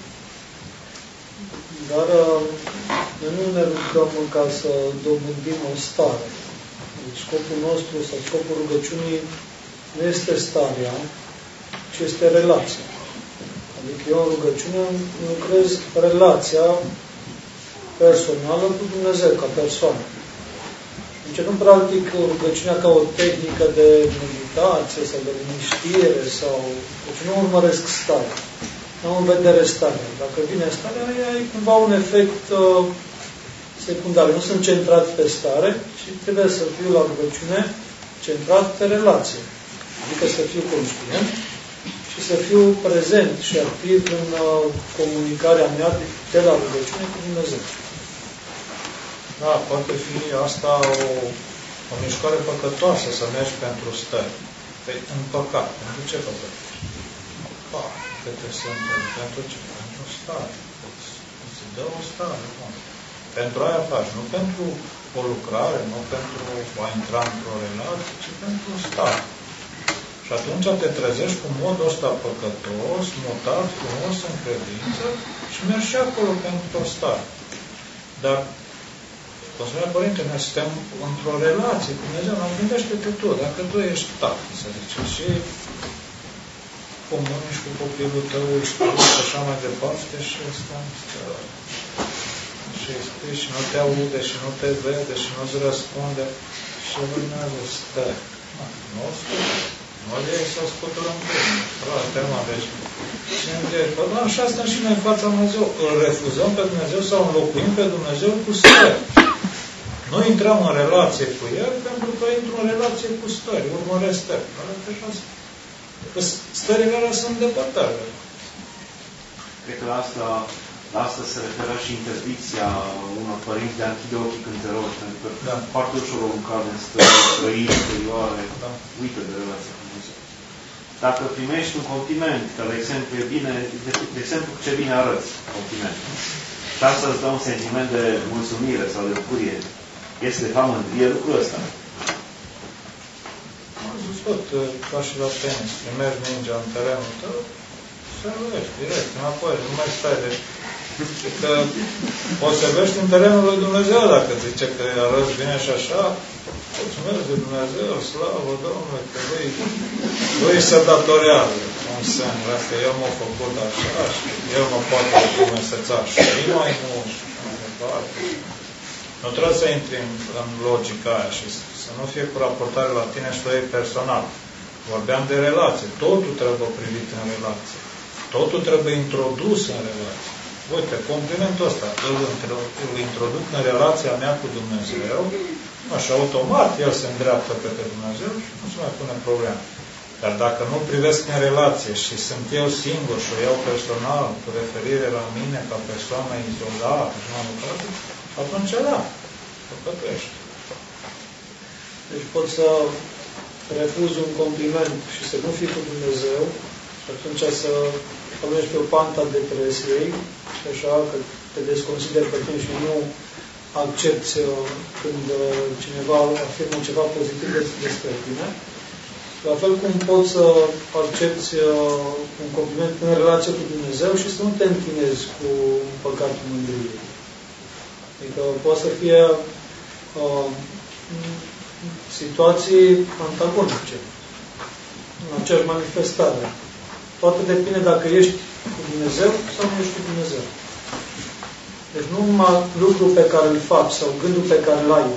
dar noi nu ne rugăm ca să dobândim o stare. Deci scopul nostru sau scopul rugăciunii nu este starea, ci este relația. Adică eu în rugăciune lucrez relația personală cu Dumnezeu, ca persoană. Deci nu practic rugăciunea ca o tehnică de meditație sau de liniștire sau... Deci nu urmăresc starea. Nu am în vedere starea. Dacă vine starea, ea e cumva un efect secundar. Nu sunt centrat pe stare, ci trebuie să fiu la rugăciune centrat pe relație. Adică să fiu conștient și să fiu prezent și activ în comunicarea mea de la rugăciune cu Dumnezeu. Da, poate fi asta o mișcare păcătoasă să mergi pentru stări. Păi, în păcat. Pentru ce păcătești? Câte sunt? Pentru ce? Pentru stare. Îți dă o stare. Bun. Pentru aia faci. Nu pentru o lucrare, nu pentru a intra într-o relație, ci pentru stare. Și atunci te trezești cu modul ăsta păcătos, mutat frumos în credință și mergi și acolo pentru o stare. Dar, cum spunea Părinte, noi suntem într-o relație cu Dumnezeu, nu gândește-te tu, dacă tu ești tată, să zice, și comunici cu copilul tău, și așa mai departe, și ăsta și spui și nu te aude, și nu te vede, și nu-ți răspunde, și urmează stă. Nu o scutură. Nu o iei să o scuturăm pe deci, și așa stăm și noi în fața Dumnezeu. Îl refuzăm pe Dumnezeu sau înlocuim pe Dumnezeu cu stări. Nu intrăm în relație cu El pentru că intru în relație cu stări, urmăresc stări. Stările alea sunt depărtare. Cred că la asta se referă și interdicția unor părinți de a închide ochii când te rogi, pentru că foarte ușor o încade în stări interioare, uită de relația cu Dumnezeu. Dacă primești un compliment, că de exemplu e bine, de exemplu ce bine arăți compliment, și asta îți dă un sentiment de mulțumire sau de bucurie, este de fapt mândrie lucrul ăsta. Am zis tot, ca și la tenis, primești mingea în terenul tău, servești direct, înapoi, nu mai stai de... Că poți servești în terenul lui Dumnezeu, dacă zice că arăți bine și așa, mulțumesc de Dumnezeu, slavă Domnule, că lui se datorează un semn, că El m-a făcut așa și El mă poate dumnezeța și mai mult și mai departe. Nu trebuie să intri în logica aia și să nu fie cu raportare la tine și la ei personal. Vorbeam de relație. Totul trebuie privit în relație. Totul trebuie introdus în relație. Uite, complimentul ăsta îl introduc în relația mea cu Dumnezeu, așa, automat, el se îndreaptă către Dumnezeu și nu se mai pune problema. Dar dacă nu privesc în relație și sunt eu singur și o iau personal, cu referire la mine ca persoană izolată și mai departe, atunci da, păcătuiești. Deci pot să refuz un compliment și să nu fii cu Dumnezeu și atunci să ajungi pe o panta depresiei și așa că te desconsideri pe tine și nu accepti când cineva afirmă ceva pozitiv despre tine. La fel cum poți să accepti un compliment în relație cu Dumnezeu și să nu te închinezi cu păcatul mândriei. Adică poate să fie situații antagonice în aceeași manifestare. Toate depinde dacă ești cu Dumnezeu sau nu ești cu Dumnezeu. Deci nu numai lucrul pe care îl faci sau gândul pe care îl ai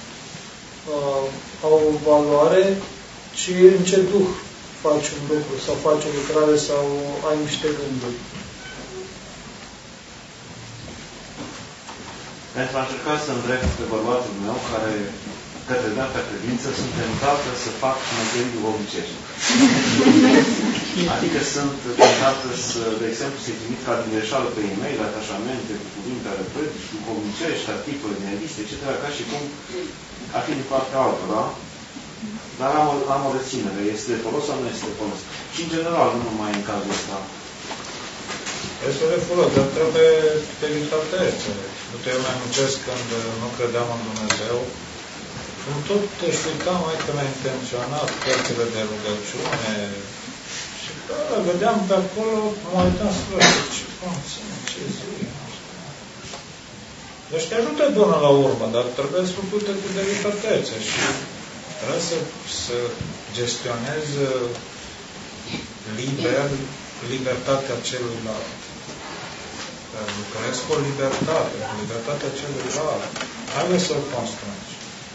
au o valoare, ci în ce duh faci un lucru sau faci o lucrare sau ai niște gânduri. Pentru a încerca să îndrept pe bărbatul meu, care către dreapta credință, sunt tentată să fac măgării duhovnicești. Adică sunt tentată să, de exemplu, să-i trimit ca din greșeală pe e-mail, atașamente cu cuvinte ale predici, duhovnicești, articole din reviste, etc., ca și cum ar fi din partea altă, da? Dar am o reținere. Este de folos sau nu este de folos? Și în general, nu numai în cazul ăsta. Este de folos, dar trebuie delikatețe. Uite, eu mai muncesc când nu credeam în Dumnezeu. Cum tot explica mai că mi-a intenționat cărțile de rugăciune și da, vedeam pe acolo, mă uitam să văd ce conține, ce zi. Deci te ajută până la urmă, dar trebuie să făcute cu delikatețe și trebuie să gestionezi libertatea celuilalt. Lucrezi cu libertatea celuilalt. Trebuie să o construiești.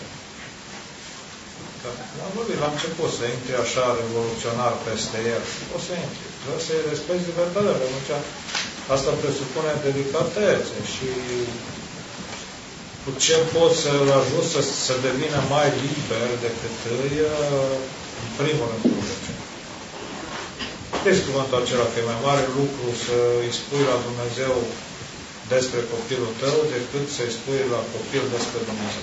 Am vorbit la început să intri așa revoluționar peste el. O să intri. Trebuie să-i respecti libertatea. Atunci asta presupune delikatețe și cu ce poți să-l ajut să devină mai liber decât îi, în primul rând, rugăciune. amintesc cuvântul acela, că e mai mare lucru să îi spui la Dumnezeu despre copilul tău decât să-i spui la copil despre Dumnezeu.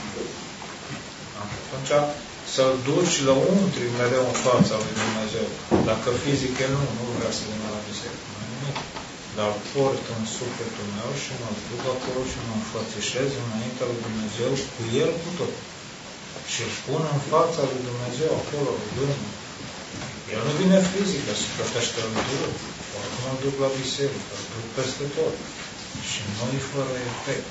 Atunci să-l duci lăuntri mereu în fața lui Dumnezeu. Dacă fizic el nu vrea să vină la biserică. Dar port în sufletul meu și mă duc acolo și mă înfățișez înaintea lui Dumnezeu cu el cu tot. Și îl pun în fața lui Dumnezeu acolo, rugându. El nu vine fizic, dar se plătește în dur. Oricum îl duc la biserică, îl duc peste tot. Și nu-i fără efect.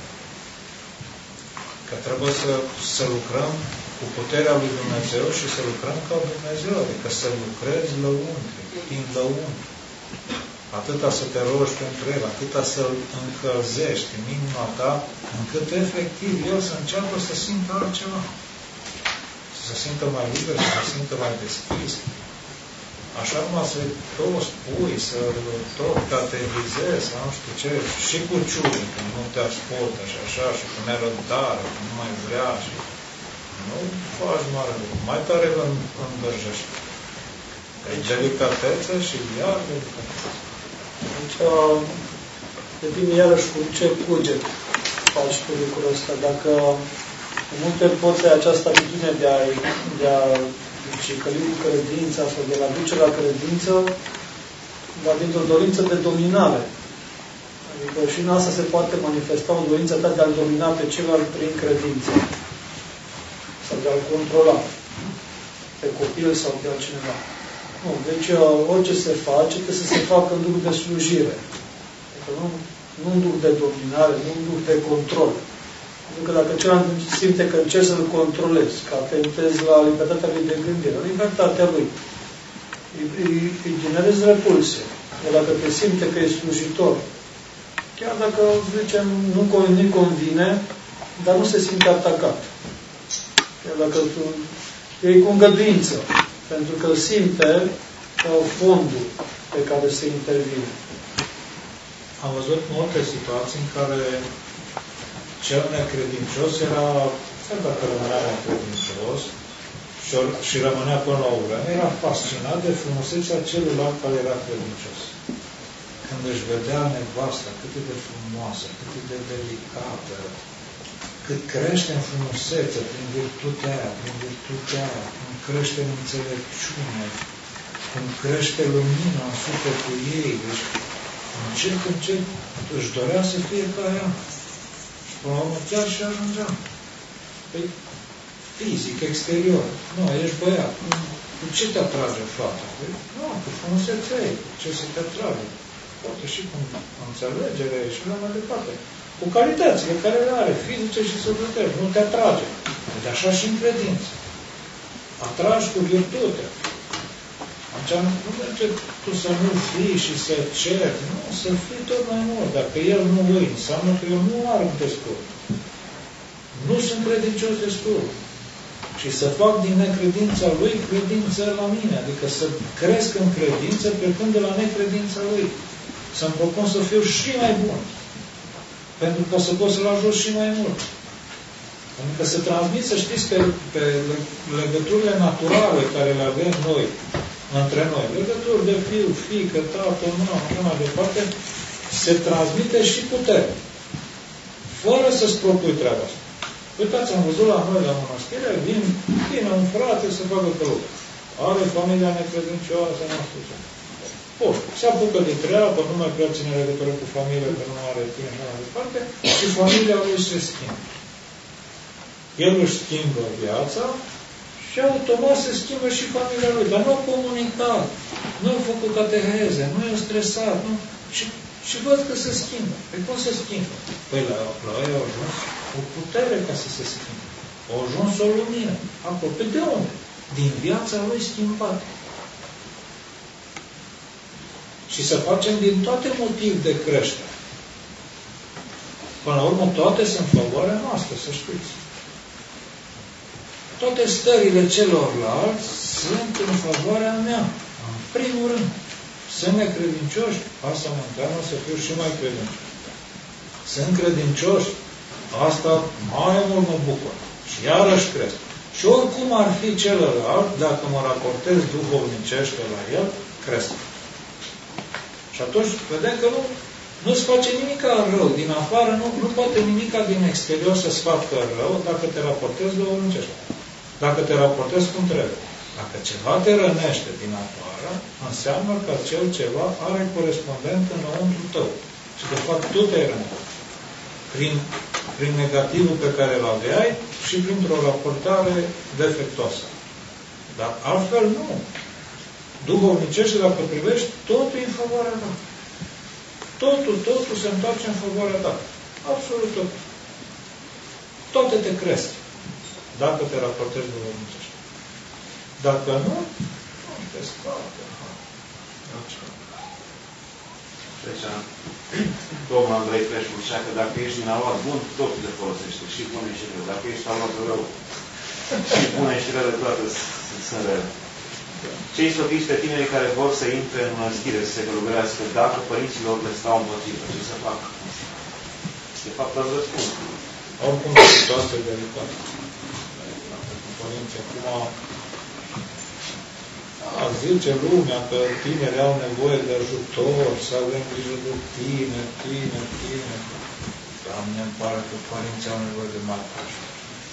Că trebuie să lucrăm cu puterea lui Dumnezeu și să lucrăm ca Dumnezeu, adică să lucrezi lăuntri, din lăuntri. Atâta să te rogi pentru el, atâta să-l încălzești în inima ta, încât efectiv el să înceapă să simtă altceva. Să se simtă mai liber, să se simtă mai deschis. Așa cum să tot spui, să tot caterizezi, nu știu ce, și cu ciudă, când nu te ascultă și așa, și cu nerăbdare, când nu mai vrea și nu faci mare lucru. Mai tare îl îndrăjești. E delicatețe și iar delicatețe. Deci, devine iarăși cu ce cuget faci cu lucrul ăsta. Dacă în multe poți această atitudine de a cicăli credința sau de la duce la credință, dar dintr-o dorință de dominare. Adică și în asta se poate manifesta o dorință ta de a-l domina pe celălalt prin credință. Sau de a-l controla. Pe copil sau pe altcineva. Nu, deci orice se face, trebuie să se facă în duh de slujire. Adică nu în duh de dominare, nu în duh de control. Pentru că dacă celălalt simte că încerci să-l controlezi, că atentezi la libertatea lui de gândire, la libertatea lui, îi generezi repulsie. Dar dacă te simte că e slujitor, chiar dacă, zicem, nu convine, dar nu se simte atacat. Chiar dacă tu iei cu îngăduință, pentru că simte fondul pe care se intervine. Am văzut multe situații în care cel necredincios era, chiar dacă rămânea necredincios și rămânea până la o vreme, era fascinat de frumusețea celuilalt care era credincios. Când își vedea nevasta cât de frumoasă, cât de delicată, cât crește în frumusețe prin virtutea aia, cum crește în înțelepciune, cum crește lumina în sufletul ei, deci încet își dorea să fie ca ea. Și până la urmă chiar și ajungea. Păi, fizic, exterior. Nu, ești băiat. Cu ce te atrage fata? Păi, nu, cu frumusețea ei. Ce să te atrage? Poate și cu înțelegere și la mai departe. Cu calitățile care le are, fizice și sufletești. Nu te atrage. Deci așa și în credință. Atragi cu virtute. Atunci nu merge tu să nu fii și să ceri. Nu, să fii tot mai mult. Dacă el nu îi, înseamnă că eu nu are destul. Nu sunt credincios destul. Și să fac din necredința lui credință la mine. Adică să cresc în credință plecând de la necredința lui. Să-mi propun să fiu și mai bun. Pentru că să pot să-l ajut și mai mult. Pentru că se transmit, să știți, pe legăturile naturale care le avem noi, între noi. Legături de fiu, fiică, tată, mână, așa mai departe, se transmite și putere. Fără să-ți propui treaba asta. Uitați, am văzut la noi, la mănăstire, vine un frate să facă călător. Are familia necredincioasă, nu știu ce. Bun, se apucă de treabă, nu mai prea ține legătură cu familia, că nu are timp și mai departe, și familia lui se schimbă. El își schimbă viața și automat se schimbă și familia lui. Dar nu a comunicat, nu a făcut cateheze, nu e stresat, nu? Și văd că se schimbă. Păi cum se schimbă? Păi la ei a ajuns o putere ca să se schimbe. A ajuns o lumină. Acolo, pe de unde? Din viața lui schimbată. Și să facem din toate motive de creștere. Până la urmă, toate sunt în favoarea noastră, să știți. Toate stările celorlalți sunt în favoarea mea. În primul rând. Sunt necredincioși, asta mă înseamnă să fiu și mai credincios. Sunt credincioși, asta mai mult mă bucur. Și iarăși cresc. Și oricum ar fi celălalt, dacă mă raportez duhovnicește la el, cresc. Și atunci vedem că nu-ți face nimica rău. Din afară nu poate nimica din exterior să-ți facă rău dacă te raportezi duhovnicește. Dacă te raportezi cum trebuie. Dacă ceva te rănește din afară, înseamnă că acel ceva are corespondent înăuntru tău. Și de fapt tu te-ai rănit. Prin negativul pe care îl aveai și printr-o raportare defectoasă. Dar altfel nu. Duhovnicește, dacă privești, totul e în favoarea ta. Totul se întoarce în favoarea ta. Absolut tot. Toate te cresc. Dacă te raportezi duhovnicește. Dacă nu te scoate. Deci, domnul Andrei Creșcu zicea că dacă ești din aluat bun, totul te folosește. Și bune și rău. Dacă ești aluat rău, și bune și rele toate sunt rele. Cei sofiți pe tinerii care vor să intre în mănăstire, să se călugărească, dacă părinților le stau împotrivă, ce să facă? De fapt, îți răspund. Oricum, situație delicată. Părinții, acum, zice lumea că tinerii au nevoie de ajutor, să avem grijă de tine. Dar mie îmi pare că părinții au nevoie de mare ajutor.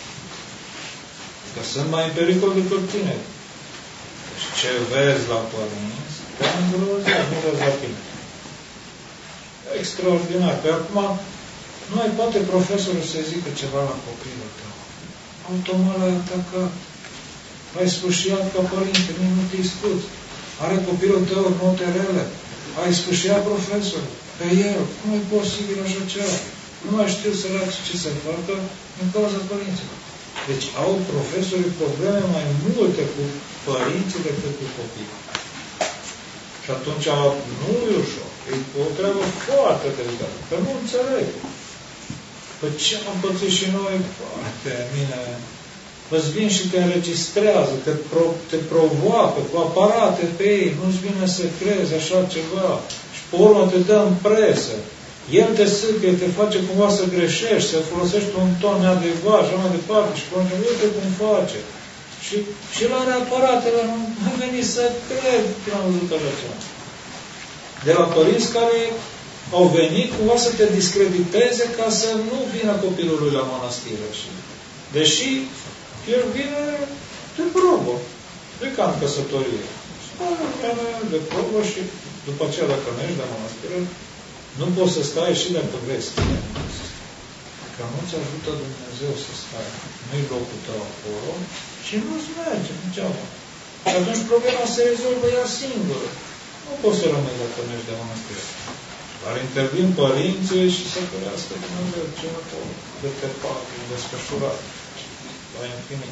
Că sunt mai în pericol decât tineri. Și ce vezi la părinți, te îngrozea, nu vezi la tine. Extraordinar. Pe acum, nu mai poate profesorul să zică ceva la copilul tău. Automat l-ai atacat. Ai sfârșiat ca părinte, nu te-i scuți. Are copilul tău note rele. Ai sfârșiat profesorul. Pe el. Cum e posibil așa ceva? Nu mai știu săraci ce să facă în cauza părinților. Deci au profesorii probleme mai multe cu părinții decât cu copiii. Și atunci nu e ușor. E o treabă foarte delicată. Că nu înțeleg. Păi ce am pățit și noi? Foarte mine. Îți vin și te înregistrează, te provoacă cu aparate pe ei, nu-ți vine să crezi așa ceva. Și pe urmă te dă în presă. El te sâcă, te face cumva să greșești, să folosești un ton neadecvat și mai departe. Și până uite cum face. Și la aparatele nu veni să cred că am văzut așa ceva. De la părinți care au venit cumva să te discrediteze ca să nu vină copilul lui la mănăstire. Deși el vine de probă. De ca în căsătorie. De probă și după aceea dacă nu ești de mănăstire, nu poți să stai și dacă vrei. Că nu-ți ajută Dumnezeu să stai. Nu-i locul tău acolo și nu-ți merge niceauna. Și atunci problema se rezolvă ea singură. Nu poți să rămâi dacă nu ești de mănăstire. Dar intervin părinții și să ferească Dumnezeu ce nu pot de te fac, desfășurat. La infinit.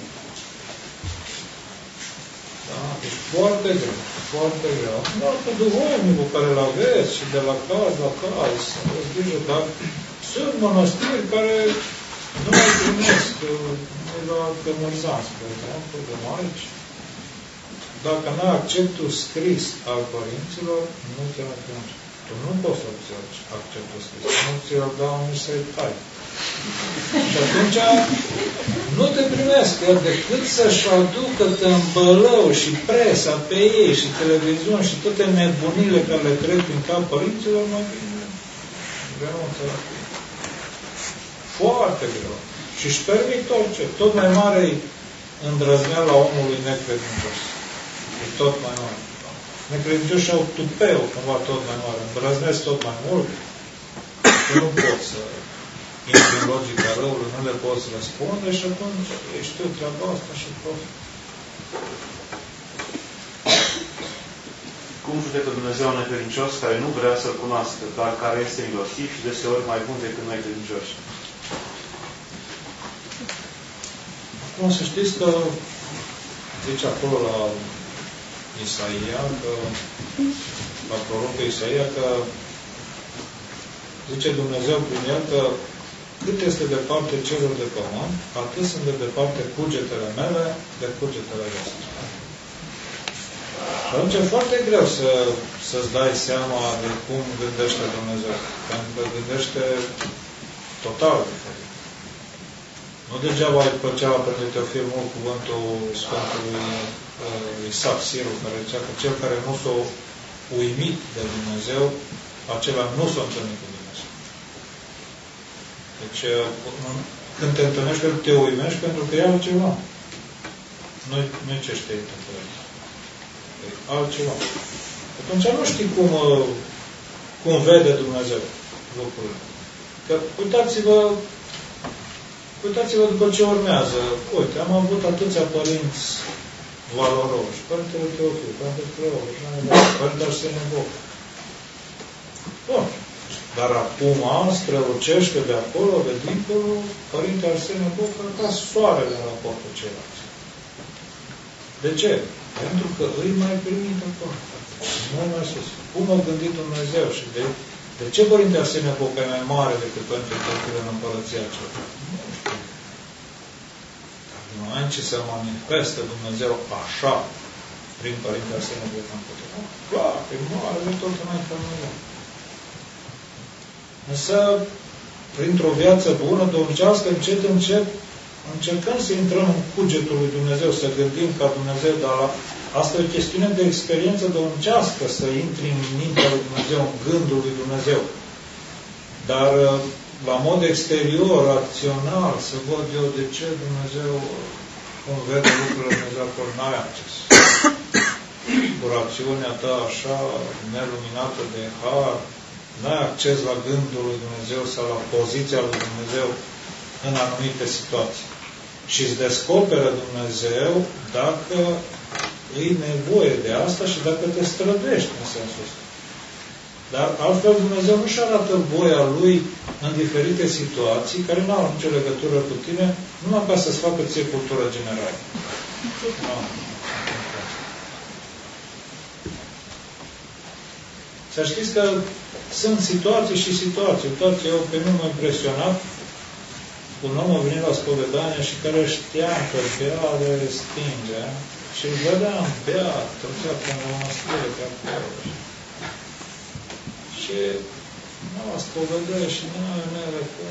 Da? Deci foarte greu. Foarte greu. Doar cu duhovnicul care îl aveți și de la caz la caz, să aveți grijă, dar sunt mănăstiri care nu mai primesc, nu la Cămărzan, spre exemplu, de aici. Dacă n-ai acceptul scris al părinților, nu te mai primești. Tu nu poți să observi acceptul scris. Nu ți-l dau nici să-i tai. Și atunci nu te primesc, decât să-și aducă tâmbălău și presa pe ei și televiziuni și toate nebunile care le trec prin cap părinților, mai bine renunță la tine. Foarte greu. Și își permit orice. Tot mai mare e îndrăzneala omului necredincios. E tot mai mare. Necredincioși au tupeu cumva tot mai mare. Îndrăznesc tot mai mult. Că nu pot să intri în logica răului, nu le poți răspunde și atunci ești tu treaba asta și profit. Cum judecă Dumnezeu un necredincios care nu vrea să-L cunoască, dar care este milostiv și deseori mai bun decât noi credincioși? Acum să știți că zice acolo la Isaia, că la prorocul Isaia, că zice Dumnezeu prin el că cât este departe cerul de pământ, atât sunt de departe cugetele mele de cugetele voastre. Și atunci e foarte greu să-ți dai seama de cum gândește Dumnezeu. Pentru că gândește total diferit. Nu degeaba îi plăcea la Părinte Teofil mult cuvântul Sfântului Isaac Sirul, care zicea că cel care nu s-o uimit de Dumnezeu, acela nu s-a întâlnit cu Dumnezeu. Deci, când te întâlnești, te uimești pentru că e altceva. Nu-i ce știi întâlnești. E altceva. Atunci nu știi cum vede Dumnezeu lucrurile. Că uitați-vă după ce urmează. Uite, am avut atâția părinți valoroși. Părintele Teofil, Părintele Cleoviș, Părintele Arsenie Bocă. Bun. Dar acum strălucește de acolo, de dincolo, Părintele Arsenie Bocă ca soarele în raport cu ceilalți. De ce? Pentru că îi mai primit acolo. Mult mai sus. Cum a gândit Dumnezeu și de ce Părinte Arsenie Bocă e mai mare decât Părinte Teofil în împărăția aceasta? Nu știu. Dar din moment ce se manifestă Dumnezeu așa, prin Părinte Arsenie Bocă în putere, clar, e mare de tot înainte în noi. Însă, printr-o viață bună, domnicească, încet, încercăm să intrăm în cugetul lui Dumnezeu, să gândim ca Dumnezeu, dar asta e o chestiune de experiență domnicească, să intri în mintea lui Dumnezeu, în gândul lui Dumnezeu. Dar, la mod exterior, rațional, să văd eu de ce Dumnezeu, cum vede lucrurile Dumnezeu, acolo n-ai acces. Cu rațiunea ta așa, neluminată de har, n-ai acces la gândul lui Dumnezeu sau la poziția lui Dumnezeu în anumite situații. Și îți descoperă Dumnezeu dacă îi nevoie de asta și dacă te străduiești în sensul ăsta. Dar altfel Dumnezeu nu-și arată voia Lui în diferite situații care nu au nicio legătură cu tine, numai ca să-ți facă ție cultură generală. Să știți că sunt situații și situații. Uitați, eu pe mine m-a impresionat un om a venit la spovedanie și care știa că bea de stinge și îl vedeam beat, trecea până la măstire pe acolo. Și la spovedanie și nere cum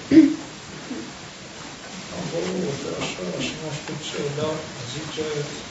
am băut așa și nu știu ce, dar zice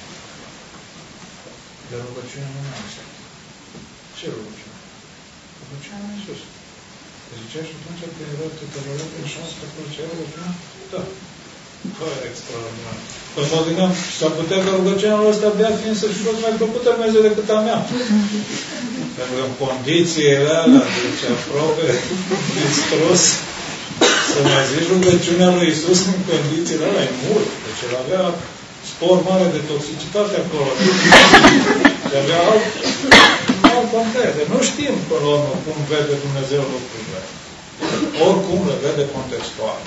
de rugăciune nu mai este. Ce rugăciune? Rugăciunea în Iisus. Zicea și atunci că era tătărălă pe șansă că făcea rugăciunea? Da. Băi, extraordinar. Păi mă gândeam, s-ar putea că rugăciunea lui ăsta bea fiind să-și fost mai plăcută Dumnezeu decât a mea. Pentru că în condițiile alea, deci aproape distrus, să mai zici rugăciunea lui Iisus în condițiile alea, e mult. Deci el avea spor mare de toxicitate acolo. Și avea alt context. Nu știm până la urmă cum vede Dumnezeu lucrurile. Oricum le vede contextual.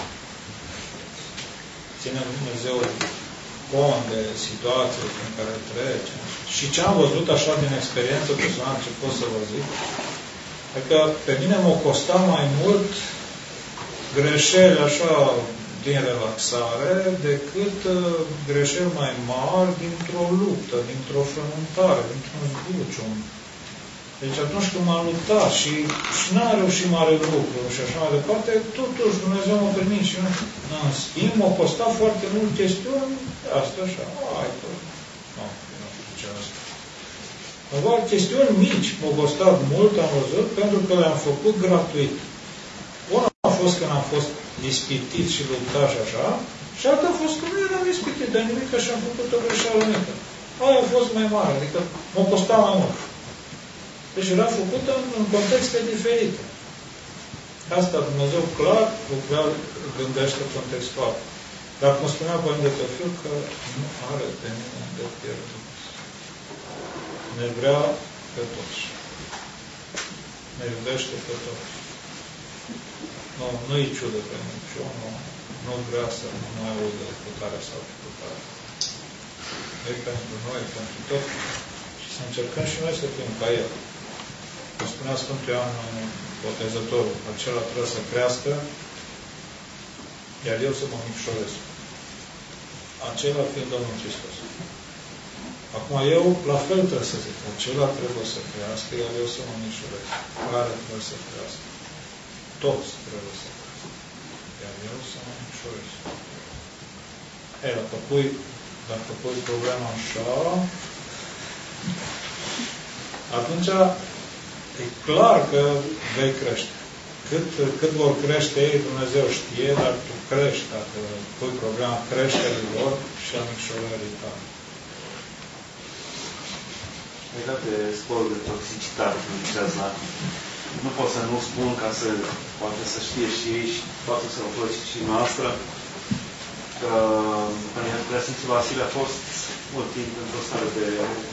Ține Dumnezeu cont de situații prin care trece. Și ce am văzut așa din experiență personală, ce pot să vă zic, e că pe mine m-a costat mai mult greșeli așa din relaxare decât greșeli mai mari dintr-o luptă, dintr-o frământare, dintr-un zbucium. Deci atunci când m-am luptat și n-am reușit mare lucru și așa mai departe, totuși Dumnezeu m-a permis și în schimb m-a costat foarte mult chestiuni, asta așa, nu știu ce asta. Avea chestiuni mici, m-au costat mult, am văzut, pentru că le-am făcut gratuit. Una a fost când am fost ispitit și luptat și așa, și alta a fost că nu eram ispitit de nimic și am făcut o greșeală mică. Aia a fost mai mare, adică m-a costat mai mult. Deci era făcută în contexte diferite. Asta Dumnezeu clar gândește contextual. Dar cum spunea Părinte Teofil că nu are pe nimeni de pierdut. Ne vrea pe toți. Ne iubește pe toți. Nu-i ciudă pe niciun, nu vrea să nu mai audă cu tare sau cu tare. E pentru noi, pentru tot. Și să încercăm și noi să fim ca El. Cum spunea Sfântul Ioan Botezătorul, acela trebuie să crească, iar eu să mă micșoresc. Acela fiind Domnul Hristos. Acum eu, la fel trebuie să zic, acela trebuie să crească, iar eu să mă micșoresc. Care trebuie să crească? Toți trebuie să crească. Iar eu să mă micșoresc. Dacă pui problema așa, atunci e clar că vei crește. Cât vor crește ei, Dumnezeu știe, dar tu crești dacă pui problema creșterii lor și a micșorării tale. Legat de sporul de toxicitate, cum ziceați, nu pot să nu spun ca să poate să știe și ei și poate să o faci și noastră că Preasfințitul Vasile a fost mult timp într-o stare de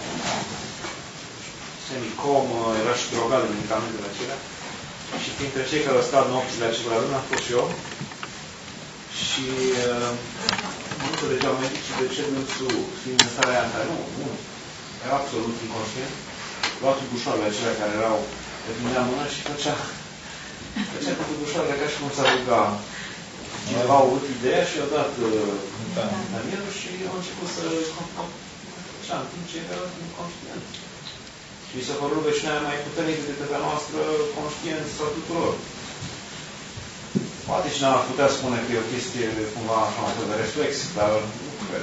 semicomă, era și drogat de medicamentele acelea. Și printre cei care au stat nopțile acelea luni, am fost și eu. Și nu înțelegeau medicii de ce dânsul, fiind în starea aia în care nu, era absolut inconștient, lua tubușoarele acelea care erau, le prindea mână și făcea cu tubușoarele ca și cum s-a ruga. Cineva a avut ideea și i-a dat danierul și au început să făcea în timp ce era inconștient. Și să vă rugă și noi mai puternic decât a noastră conștiință a tuturor. Poate cineva ar putea spune că e o chestie cumva așa de reflex, dar nu cred.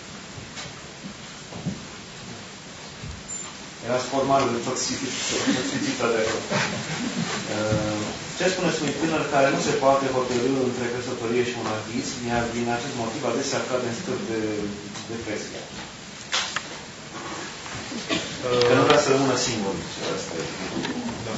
Era sport mare de toxicită de acolo. Ce spuneți unui tânăr care nu se poate hotărî între căsătorie și monahism, iar din acest motiv adesea cade în stări de depresie? Că nu vrea să rămână singur. Asta e. Da.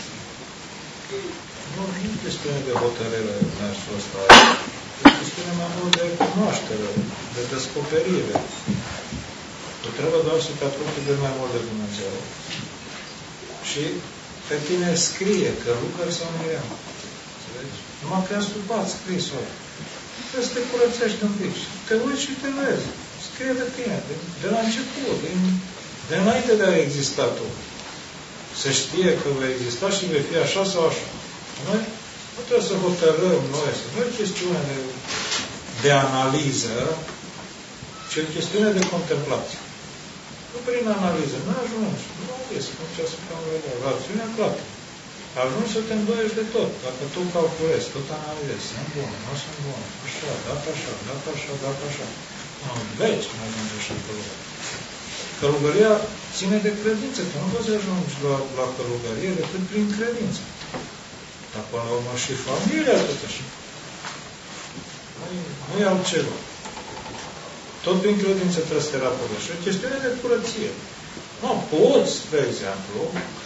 Nu e chestiune de hotărâre în mersul ăsta. E chestiune mai mult de cunoaștere, de descoperire. Tu trebuie doar să te apropii de mai mult de Dumnezeu. Și pe tine scrie că rugări sau Miriam. Înțelegi? Numai că a stupat scrisul. Trebuie să te curățești un pic. Te uiți și te vezi. Scrie de tine. De la început. De înainte de a exista tu. Se știe că vei exista și vei fi așa sau așa. Noi nu trebuie să hotărâm noi. Nu e chestiune de analiză, ci e chestiune de contemplație. Nu prin analiză. Nu ajungi. Nu vezi cum ce asupra în vedere. Rațiunea clată. Ajungi să te îndoiești de tot. Dacă tu calculezi, tot analizezi. Sunt bune, nu sunt bune. Așa, dat așa, dat așa, dat așa. Nu veci nu ajungi așa pe lume. Călugăria ține de credință, că nu poți să ajungi la călugărie decât prin credință. Dar până la urmă și familia tot așa. Nu e altceva. Tot prin credință trebuie să te raportezi. Și o chestiune de curăție. Nu poți, de exemplu,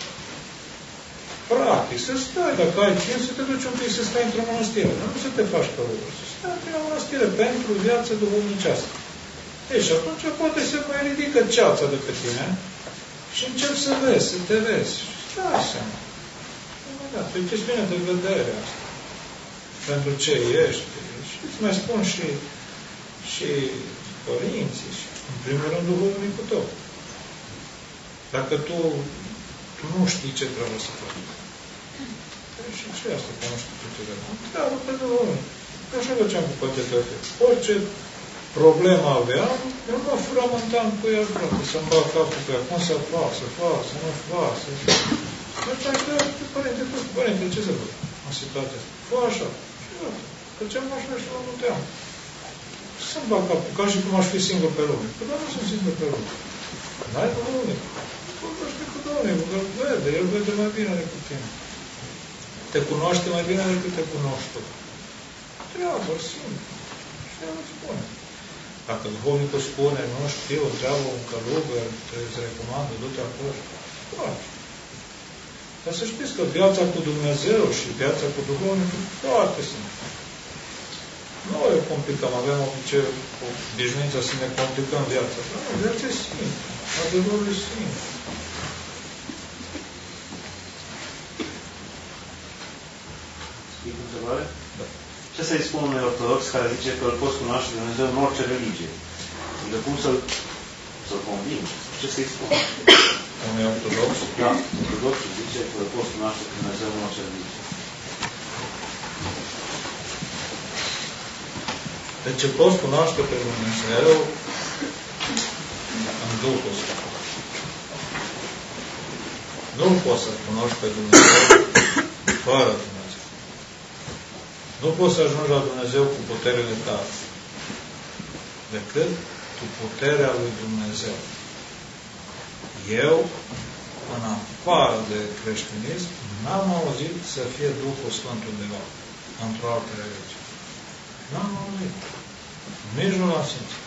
practic, să stai, dacă ai timp, să te duci un pic să stai într-o mănăstire. Nu să te faci călugăr. Să stai într-o mănăstire pentru viață duhovnicească. Ei, și atunci poate se mai ridică ceața de pe tine și începi să vezi, să te vezi. Și stai seama. E o chestiune de vedere asta. Pentru ce ești. Și îți mai spun și părinții și, în primul rând, duhovnicul tău. Dacă tu nu știi ce trebuie să faci. Și ce asta, că nu știu ce trebuie. Treabă pe duhovnic. Așa făceam cu pătătăte. Orice problema aveam, eu mă frământam cu ea, frate, să-mi bag capul pe ea, cum să fac, să nu fac, să... Deci, părinte, ce să fac în situația asta? Fă așa. Și eu, făceam așa și mă muteam. Să-mi bag capul, ca și cum aș fi singur pe lume. Că doar nu sunt singur pe lume. N-ai cu Domnul. Vorbește cu Domnul, că îl vede, el vede mai bine decât tine. Te cunoaște mai bine decât te cunoști tu. Treabă, simplu. Și el îți spune. Dacă duhovnicul spune, nu știu, întreabă un călugăr, îți recomandă, du-te acolo. Faci. Dar să știți că viața cu Dumnezeu și viața cu duhovnicul foarte simplu. Noi o complicăm, avem obișnuința să ne complicăm viața. Nu, viața e simplă. Adevărul e simplu. Știi cum se pare? Da. Ce să-i spun unui ortodox care zice că îl poți cunoaște Dumnezeu în orice religie? Adică cum să-l convingi? Ce să-i spun? Unui ortodox? Da. Ortodoxul zice că îl poți cunoaște Dumnezeu în orice religie. Deci poți cunoaște pe Dumnezeu în Duhul Sfânt. Nu poți să cunoști pe Dumnezeu fără Dumnezeu. Nu poți să ajungi la Dumnezeu cu puterile tale, decât cu puterea lui Dumnezeu. Eu în afară de creștinism, n-am auzit să fie Duhul Sfânt undeva, într-o altă religie. N-am auzit. Nici nu l-am simțit.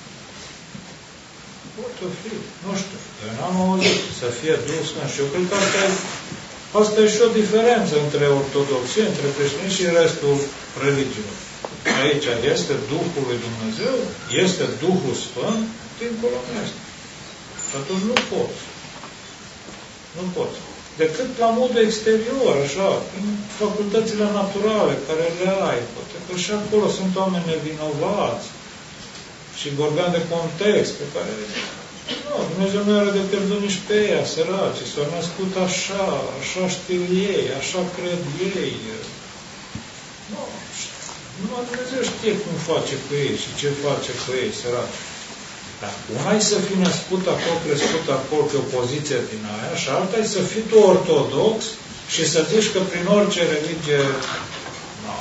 Poate fi, nu știu, dar n-am auzit să fie Duhul Sfânt. Și eu cred că asta e și o diferență între ortodoxie, între creștinism și restul religiilor. Aici este Duhul lui Dumnezeu, este Duhul Sfânt, dincolo nu este. Și atunci nu poți. Nu poți. Decât la modul exterior, așa, în facultățile naturale care le ai. Poate că și acolo sunt oameni nevinovați și vorbeam de context pe care... Nu, Dumnezeu nu are de pierdut nici pe ea, săraci, s-au născut așa, așa știu ei, așa cred ei. Nu, numai Dumnezeu știe cum face cu ei și ce face cu ei, săraci. Dar una e să fii născut acolo, crescut acolo pe o poziție din aia și alta e să fii tu ortodox și să zici că prin orice religie... Nu,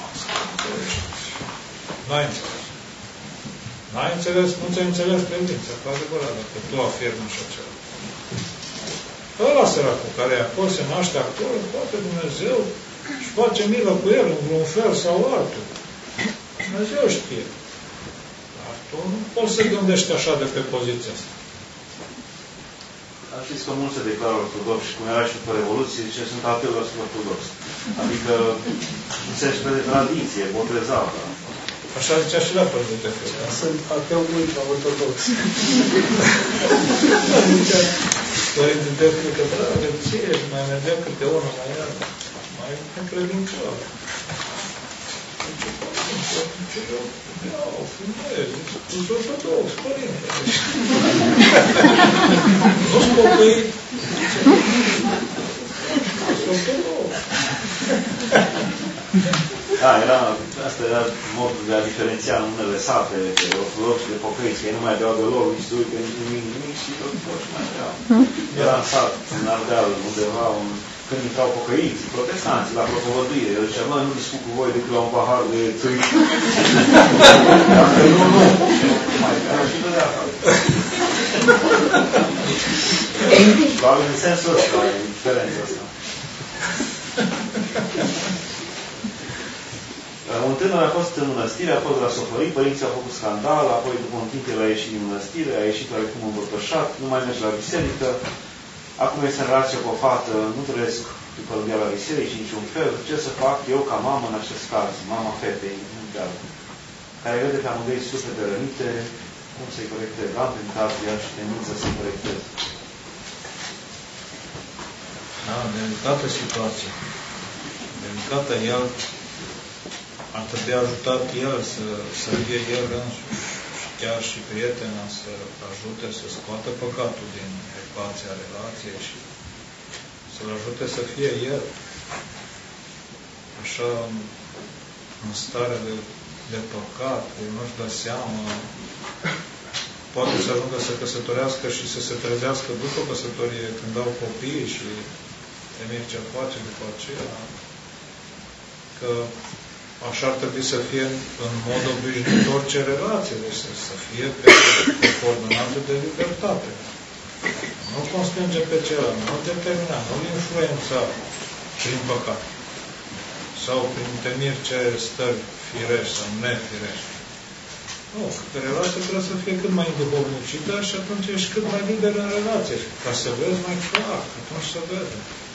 n-ai înțeles. N-ai înțeles, nu ți-ai înțeles credința, cu adevărat, dacă tu afirmi așa ceva. Ăla săracul care e acolo, se naște acolo, poate Dumnezeu și face milă cu el, în vreun fel sau altul. Dumnezeu știe. Dar tu nu poți să gândești așa de pe poziția asta. Dar știți că mulți se declară ortodoxi și cum era și după Revoluție, zice, sunt ateu ortodox. Adică, în sens de tradiție, botezau. Așa zicea și la Părinte Fete. Sunt ateu ultra-ortodox. Părinte Fete că, dragă, ce ești? Mai mergea câte unul mai iar. Mai necredincios. Ce eu fumez. Sunt ortodox, Părinte. Nu-s pocăit. Sunt ortodox. Da, asta era modul de a diferenția în unele sate de ortodoxi de pocăiți, că ei nu mai aveau deloc istui, că nimic și ortodoxi mai aveau. Era în sat, în Ardeal, undeva, când intrau pocăiții, protestanții, la propovăduire, el zicea, mă, nu discut cu voi decât la un pahar de țâi. Dacă nu, mai era și de afară. Probabil în sensul ăsta, în diferența asta. Un tânăr a fost în mănăstire, a fost răsofărit, părinții au făcut scandal, apoi după un timp el a ieșit din mănăstire, a ieșit oarecum îmbăpășat, nu mai merge la biserică, acum este în relație cu o fată, nu trăiesc după la bisericii niciun fel, ce să fac eu ca mamă în acest caz, mama fetei, care vede pe amândoi suflete rănite, cum să-i corectez? Am tentația și tendința să-i corectez. Da, delicată situație. Delicată el. Ar trebui ajutat el să fie el însuși și chiar și prietena să ajute să scoată păcatul din ecuația relației și să-l ajute să fie el așa în stare de păcat, nu-și dă seama, poate să ajungă să căsătorească și să se trezească după căsătorie când au copii și temir ce face după aceea, că așa ar trebui să fie în mod obișnuit orice relație, deci să fie pe coordonată de libertate. Nu constrânge pe celălalt, nu determina, nu-l influența prin păcat. Sau prin temiri ce stări firești sau nefirești. Nu, că relația trebuie să fie cât mai duhovnicită și atunci ești cât mai liber în relație. Ca să vezi mai clar, atunci să vezi.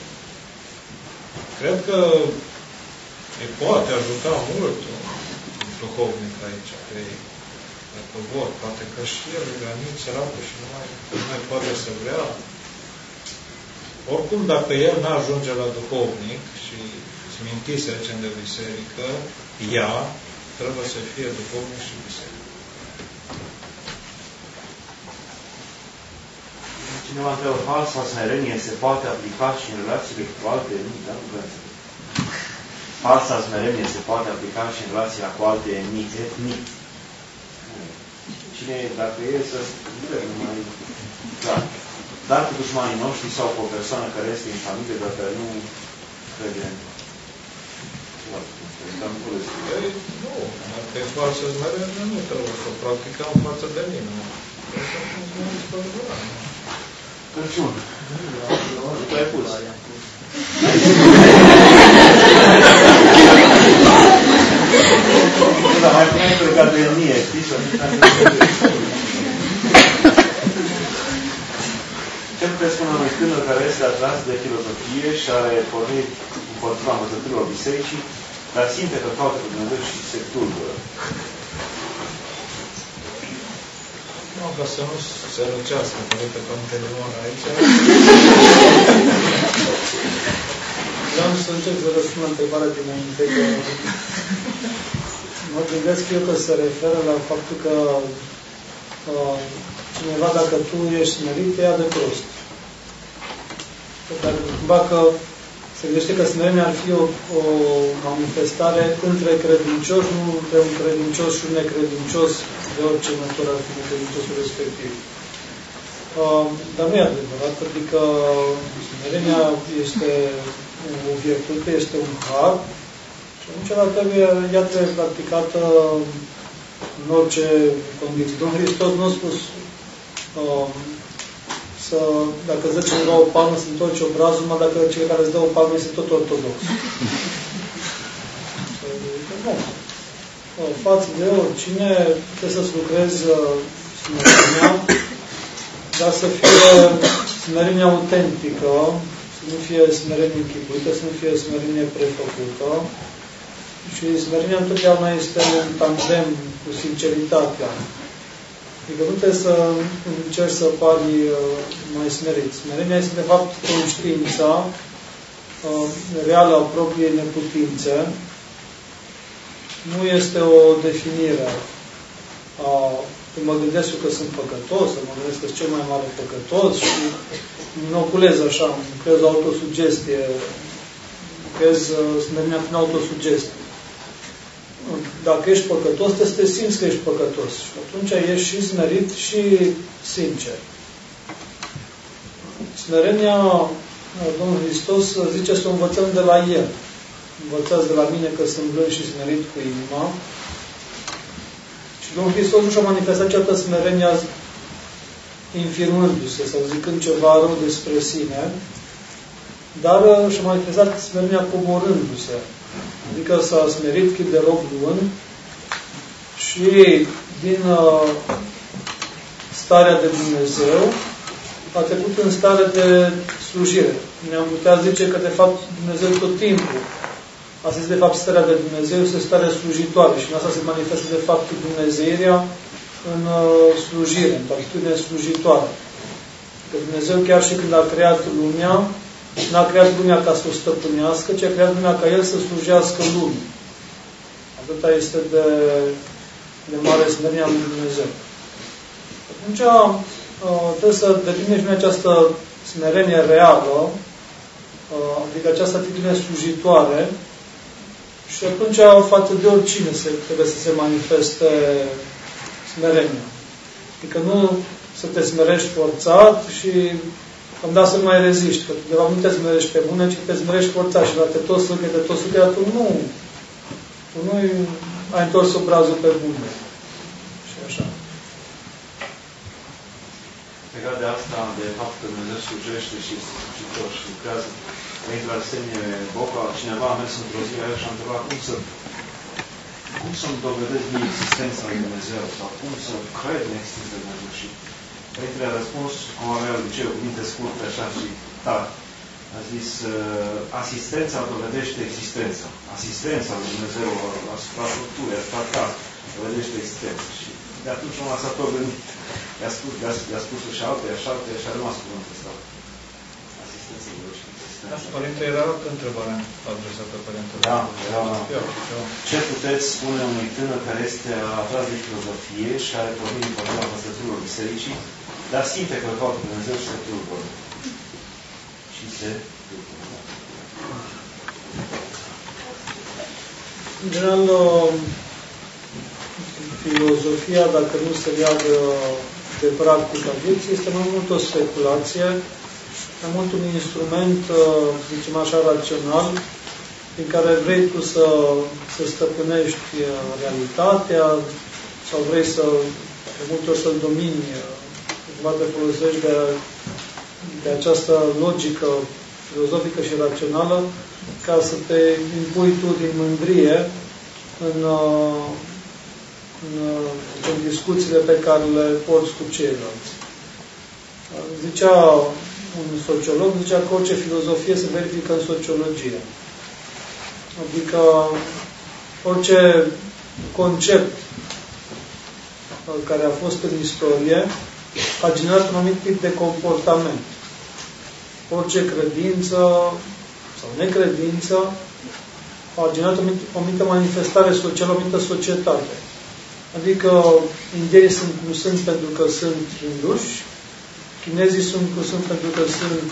Cred că îi poate ajuta mult un duhovnic aici pe ei. Dacă vor, poate că și el e granit, săracul și nu mai poate să vrea. Oricum, dacă el n-ajunge la duhovnic și smintise recent de biserică, ea trebuie să fie duhovnic și biserică. Cineva întreabă, falsa smerenie se poate aplica și în relațiile cu alte etnii, da? Falsa smerenie se poate aplica și în relația cu alte etnii. Cine, dacă e să nu mai... Da. Dar cu dușmanii noștri sau cu o persoană care este în familie, dar care nu crede în... Nu, dacă e falsă smerenie, nu trebuie să o practicăm față de mine. Crăciun. Tu ai pus. Da, mai puneai plecat de mie, știi? Ce puteți spune unui tânăr care este atras de filozofie și are pornit împotriva învățăturilor bisericii, dar simte că caută pe Dumnezeu și se tulbură? Nu, ca să nu se răcească, părinte, că nu te lumea aici. Vreau să încerc să răspund la întrebarea dinainte, că mă gândesc eu că se referă la faptul că cineva, dacă tu ești smerit, te ia de prost. Dar cumva că se gândește că smerenia ar fi o manifestare între credincioși, nu între un credincios și un necredincios, de orice măsură ar fi necredinciosul respectiv. Dar nu e adevărat, adică smerenia este o virtute, este un har și atunci ea trebuie practicată în orice condiții. Domnul Hristos nu a spus dacă îți dă cineva o palmă, să întorci obrazul, numai dacă cei care îți dă o palmă este tot ortodox. Nu. Față de oricine trebuie să-ți lucrezi smerenia, dar să fie smerenia autentică, să nu fie smerenie închipuită, să nu fie smerenie prefăcută. Și smerenia întotdeauna este în tandem cu sinceritatea. Adică nu trebuie să încerci să pari mai smerit. Smerenia este, de fapt, conștiința reală a propriei neputințe. Nu este o definire a mă gândesc eu că sunt păcătos, mă gândesc că sunt cel mai mare păcătos și îmi inoculez așa, îmi creez autosugestie, îmi creez smerenia prin autosugestie. Dacă ești păcătos, trebuie să te simți că ești păcătos. Și atunci ești și smerit și sincer. Smerenia, Domnul Hristos zice să o învățăm de la El. Învățați de la mine că sunt blând și smerit cu inima. Și Domnul Hristos nu și-a manifestat ceată smerenia infirmându-se sau zicând ceva rău despre sine, dar și-a manifestat smerenia coborându-se. Adică s-a smerit chip de rob blând și din starea de Dumnezeu a trecut în stare de slujire. Ne-am putea zice că, de fapt, Dumnezeu tot timpul. Asta este, de fapt, starea de Dumnezeu, este starea slujitoare și în asta se manifestă, de fapt, Dumnezeirea în slujire, în atitudine slujitoare. Că Dumnezeu, chiar și când a creat lumea, n-a creat lumea ca să o stăpânească, ci a creat lumea ca El să slujească lumii. Atâta este de mare smerenia lui Dumnezeu. Atunci, trebuie să definim și această smerenie reală, adică această atitudine slujitoare, și atunci, față de oricine, trebuie să se manifeste smerenia. Adică nu să te smerești forțat și am dat să nu mai reziști, că de fapt nu te smerești pe bune, ci te smerești forțat și dacă te tot sâche, dar tu nu ai întors obrazul pe bune. Și așa. Legat de asta, de faptul că Dumnezeu slujește și slujitor și lucrează, înainte la Arsenie Boca, cineva a mers într-o zi aia și a întrebat cum să-mi dovedesc mie existența lui Dumnezeu sau cum să cred în existența lui Dumnezeu. Și Părintele a răspuns, cum avea obiceiul, cu minte scurte, așa și tare. A zis, asistența dovedește existența. Asistența lui Dumnezeu asupra structurii, asupra casei, dovedește existența. Și de atunci m-a lăsat tot gândit. I-a spus-o și altea și a rămas cuvântul ăsta. Asistența dovedește existența. Părinte, era altă întrebare adresată Părintele. Da, era. Ce puteți spune unui tânăr care este atras de filozofie și are pornit împotriva învățăturilor bisericii, dar simte că caută pe Dumnezeu și se tulbură? În general, filozofia, dacă nu se leagă de practica vieții, este mai mult o speculație, mai mult un instrument, zicem așa, rațional, prin care vrei tu să stăpânești realitatea sau vrei de multe ori să-l domini, cumva te folosești de această logică filozofică și rațională ca să te impui tu din mândrie în discuțiile pe care le porți cu ceilalți. Zicea un sociolog, zicea că orice filozofie se verifică în sociologie. Adică orice concept care a fost în istorie a generat un anumit tip de comportament. Orice credință sau necredință a generat o anumită manifestare socială, o anumită societate. Adică indienii sunt cum sunt pentru că sunt hinduși, chinezii sunt cum sunt pentru că sunt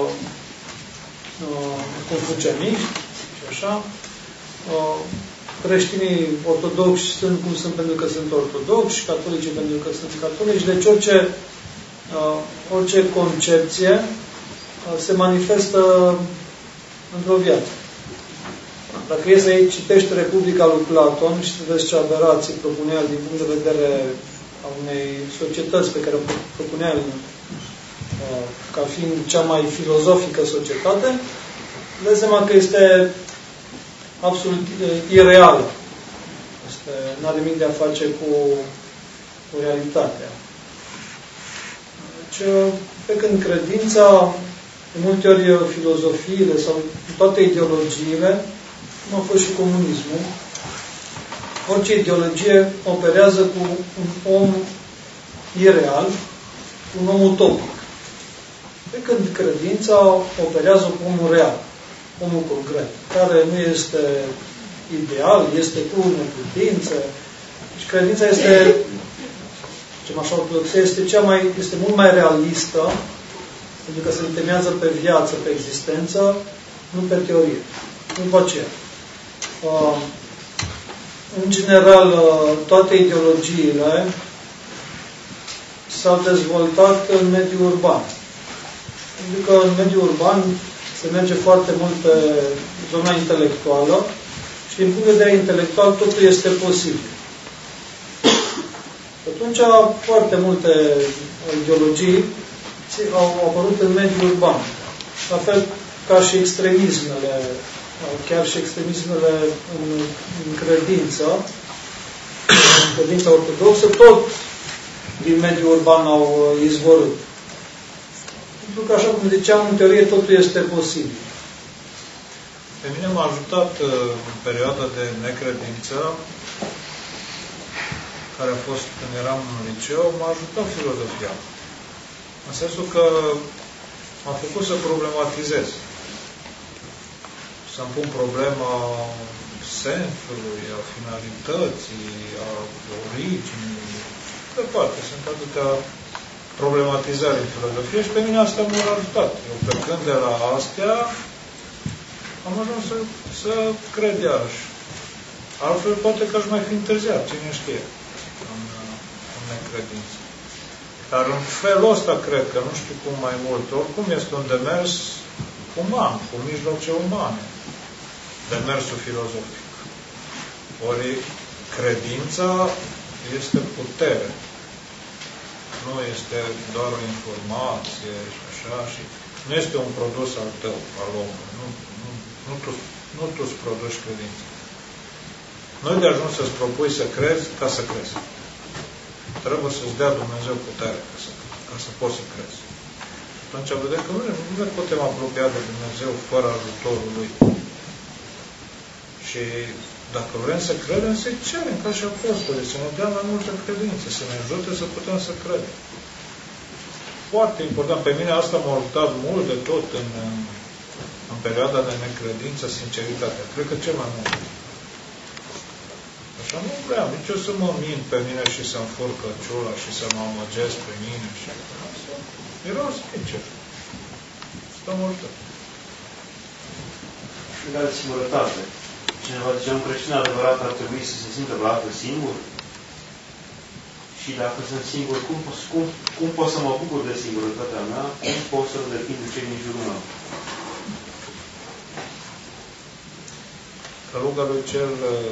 confucianiști și așa, creștinii ortodoxi sunt cum sunt pentru că sunt ortodoxi, catolicii pentru că sunt catolici, deci orice concepție se manifestă într-o viață. Dacă e să citești Republica lui Platon și să vezi ce aberații propunea din punct de vedere a unei societăți pe care o propunea ca fiind cea mai filozofică societate, dă seama că este absolut ireală. Nu are nimic de a face cu realitatea. Deci, pe când credința, de multe ori filozofiile sau toate ideologiile, cum a fost și comunismul, orice ideologie operează cu un om ireal, un om utopic. Pe când credința operează cu omul real, omul concret, care nu este ideal, este cu neputință. Și credința este, zicem așa, ortodoxia este mult mai realistă, pentru că se întemeiază pe viață, pe existență, nu pe teorie. După aceea, în general, toate ideologiile s-au dezvoltat în mediul urban. Pentru că în mediul urban se merge foarte mult pe zona intelectuală și din punct de vedere intelectual totul este posibil. Atunci foarte multe ideologii au apărut în mediul urban. La fel ca și extremismele, chiar și extremismele în credință, în credința ortodoxă, tot din mediul urban au izvorât. Pentru că, așa cum ziceam, în teorie totul este posibil. Pe mine m-a ajutat în perioada de necredință, care a fost când eram în liceu, m-a ajutat filozofia. În sensul că m-a făcut să problematizez. Să-mi pun problema sensului, a finalității, a originii. Departe, sunt atâtea problematizări în filozofie și pe mine asta m-a ajutat. Eu plecând de la astea, am ajuns să cred iarăși. Altfel, poate că aș mai fi întârziat, cine știe, în necredință. Dar în felul ăsta cred că, nu știu cum mai mult, oricum este un demers uman, cu mijloace umane, demersul filozofic. Ori credința este putere. Nu este doar o informație și așa, și nu este un produs al tău, al omului. Nu tu îți produci credința. Nu e de ajuns să-ți propui să crezi ca să crezi. Trebuie să-ți dea Dumnezeu putere ca să poți să crezi. Atunci vedem că nu ne putem apropia de Dumnezeu fără ajutorul Lui. Și dacă vrem să credem, să-i cerem ca și apostoli, să ne dea mai multă credință, să ne ajute să putem să credem. Foarte important. Pe mine asta m-a ajutat mult de tot în perioada de necredință, sinceritatea. Cred că cel mai mult. Așa nu vreau nici eu să mă mint pe mine și să-mi fur căciula și să mă amăgesc pe mine și asta. Erau sincer. Asta mă ajută. Legat de singurătate. Cineva zice, un creștin adevărat ar trebui să se simtă vreodată singur? Și dacă sunt singur, cum pot să mă bucur de singurătatea mea? Cum pot să depind de cei din jurul meu? Călugă lui cel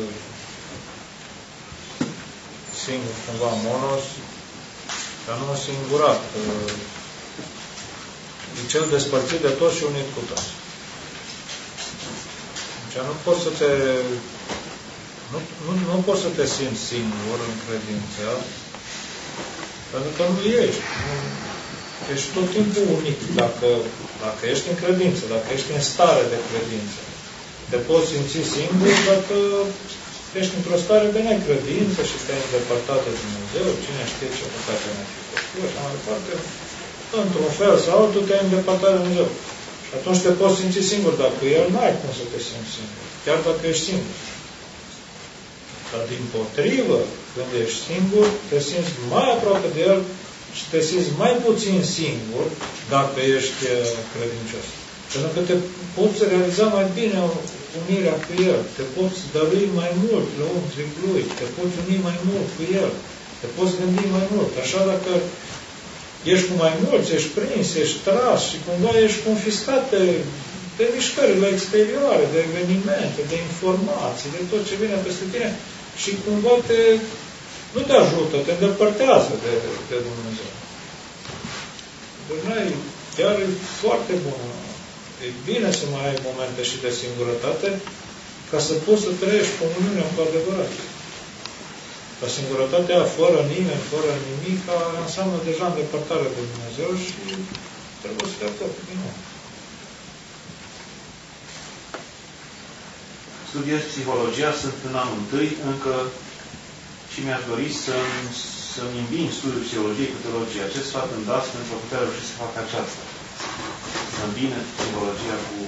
singur, cumva monos, dar nu singurat. cel despărțit de toți și unit cu toți. Deci nu poți să te... Nu poți să te simți singur în credință, pentru că nu ești. Ești tot timpul unic. Dacă ești în credință, dacă ești în stare de credință, te poți simți singur dacă ești într-o stare de necredință și te-ai îndepărtat de Dumnezeu, cine știe ce păcate ne-ai fi făcut, așa mai departe, într-un fel sau altul te-ai îndepărtat de Dumnezeu. Și atunci te poți simți singur, dar cu El n-ai cum să te simți singur, chiar dacă ești singur. Dar dimpotrivă, când ești singur, te simți mai aproape de El și te simți mai puțin singur dacă ești credincios. Pentru că te poți realiza mai bine unirea cu El, te poți dărui mai mult la lăuntric Lui, te poți uni mai mult cu El, te poți gândi mai mult. Așa dacă ești cu mai mulți, ești prins, ești tras și cumva ești confiscat de mișcările exterioare, de evenimente, de informații, de tot ce vine peste tine și cumva nu te ajută, te îndepărtează de Dumnezeu. Deci chiar e foarte bună. E bine să mai ai momente și de singurătate ca să poți să trăiești comuniunea cu adevărat. Dar singurătatea fără nimeni, fără nimic, înseamnă deja îndepărtare de Dumnezeu și trebuie să te apropi din nou. Studiez psihologia, sunt în anul 1 încă și mi-aș dori să-mi îmbin studiul psihologiei cu teologia. Ce sfat îmi dați pentru a putea reuși să fac aceasta? Să îmbine psihologia cu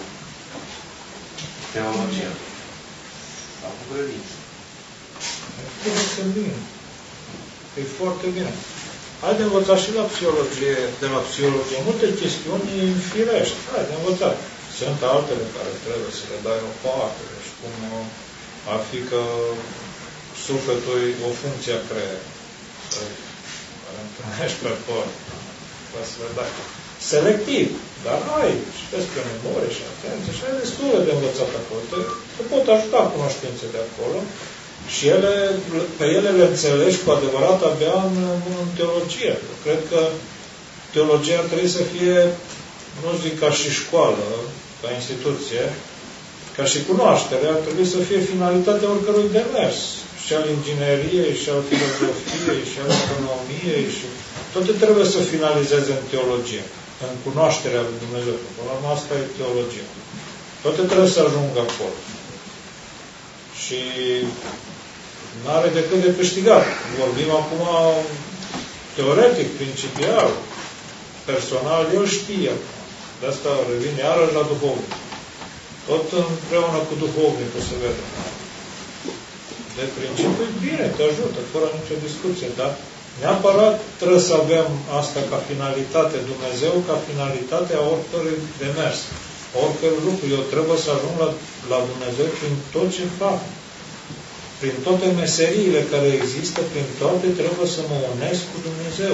teologia. Sau cu credință. Trebuie să îmbine. E foarte bine. Hai de învățat și de la psihologie multe chestiuni firești. Hai de învățat. Sunt altele care trebuie să le dai o parte. Deci cum ar fi că sufletul e o funcție a creierului. Care întâlnești pe port. Trebuie să le dai. Selectiv. Dar ai și despre memorie și atenție și ai destule de învățat acolo. Te pot ajuta cunoștințe de acolo și pe ele le înțelegi cu adevărat abia în teologie. Eu cred că teologia trebuie să fie, nu zic ca și școală, ca instituție, ca și cunoaștere, ar trebui să fie finalitatea oricărui demers. Și al ingineriei, și al filozofiei, și al economiei, și toate trebuie să finalizeze în teologie, în cunoașterea lui Dumnezeu. Până la urmă, asta e teologia. Toate trebuie să ajungă acolo. Și n-are decât de câștigat. Vorbim acum teoretic, principial, personal, eu știu. De asta revin iarăși la duhovnic. Tot împreună cu duhovnicul se vede. De principiu, bine, te ajută, fără nicio discuție, dar neapărat trebuie să avem asta ca finalitate, Dumnezeu ca finalitate a oricărui demers, oricărui lucru. Eu trebuie să ajung la Dumnezeu prin tot ce fac. Prin toate meseriile care există, prin toate trebuie să mă unesc cu Dumnezeu.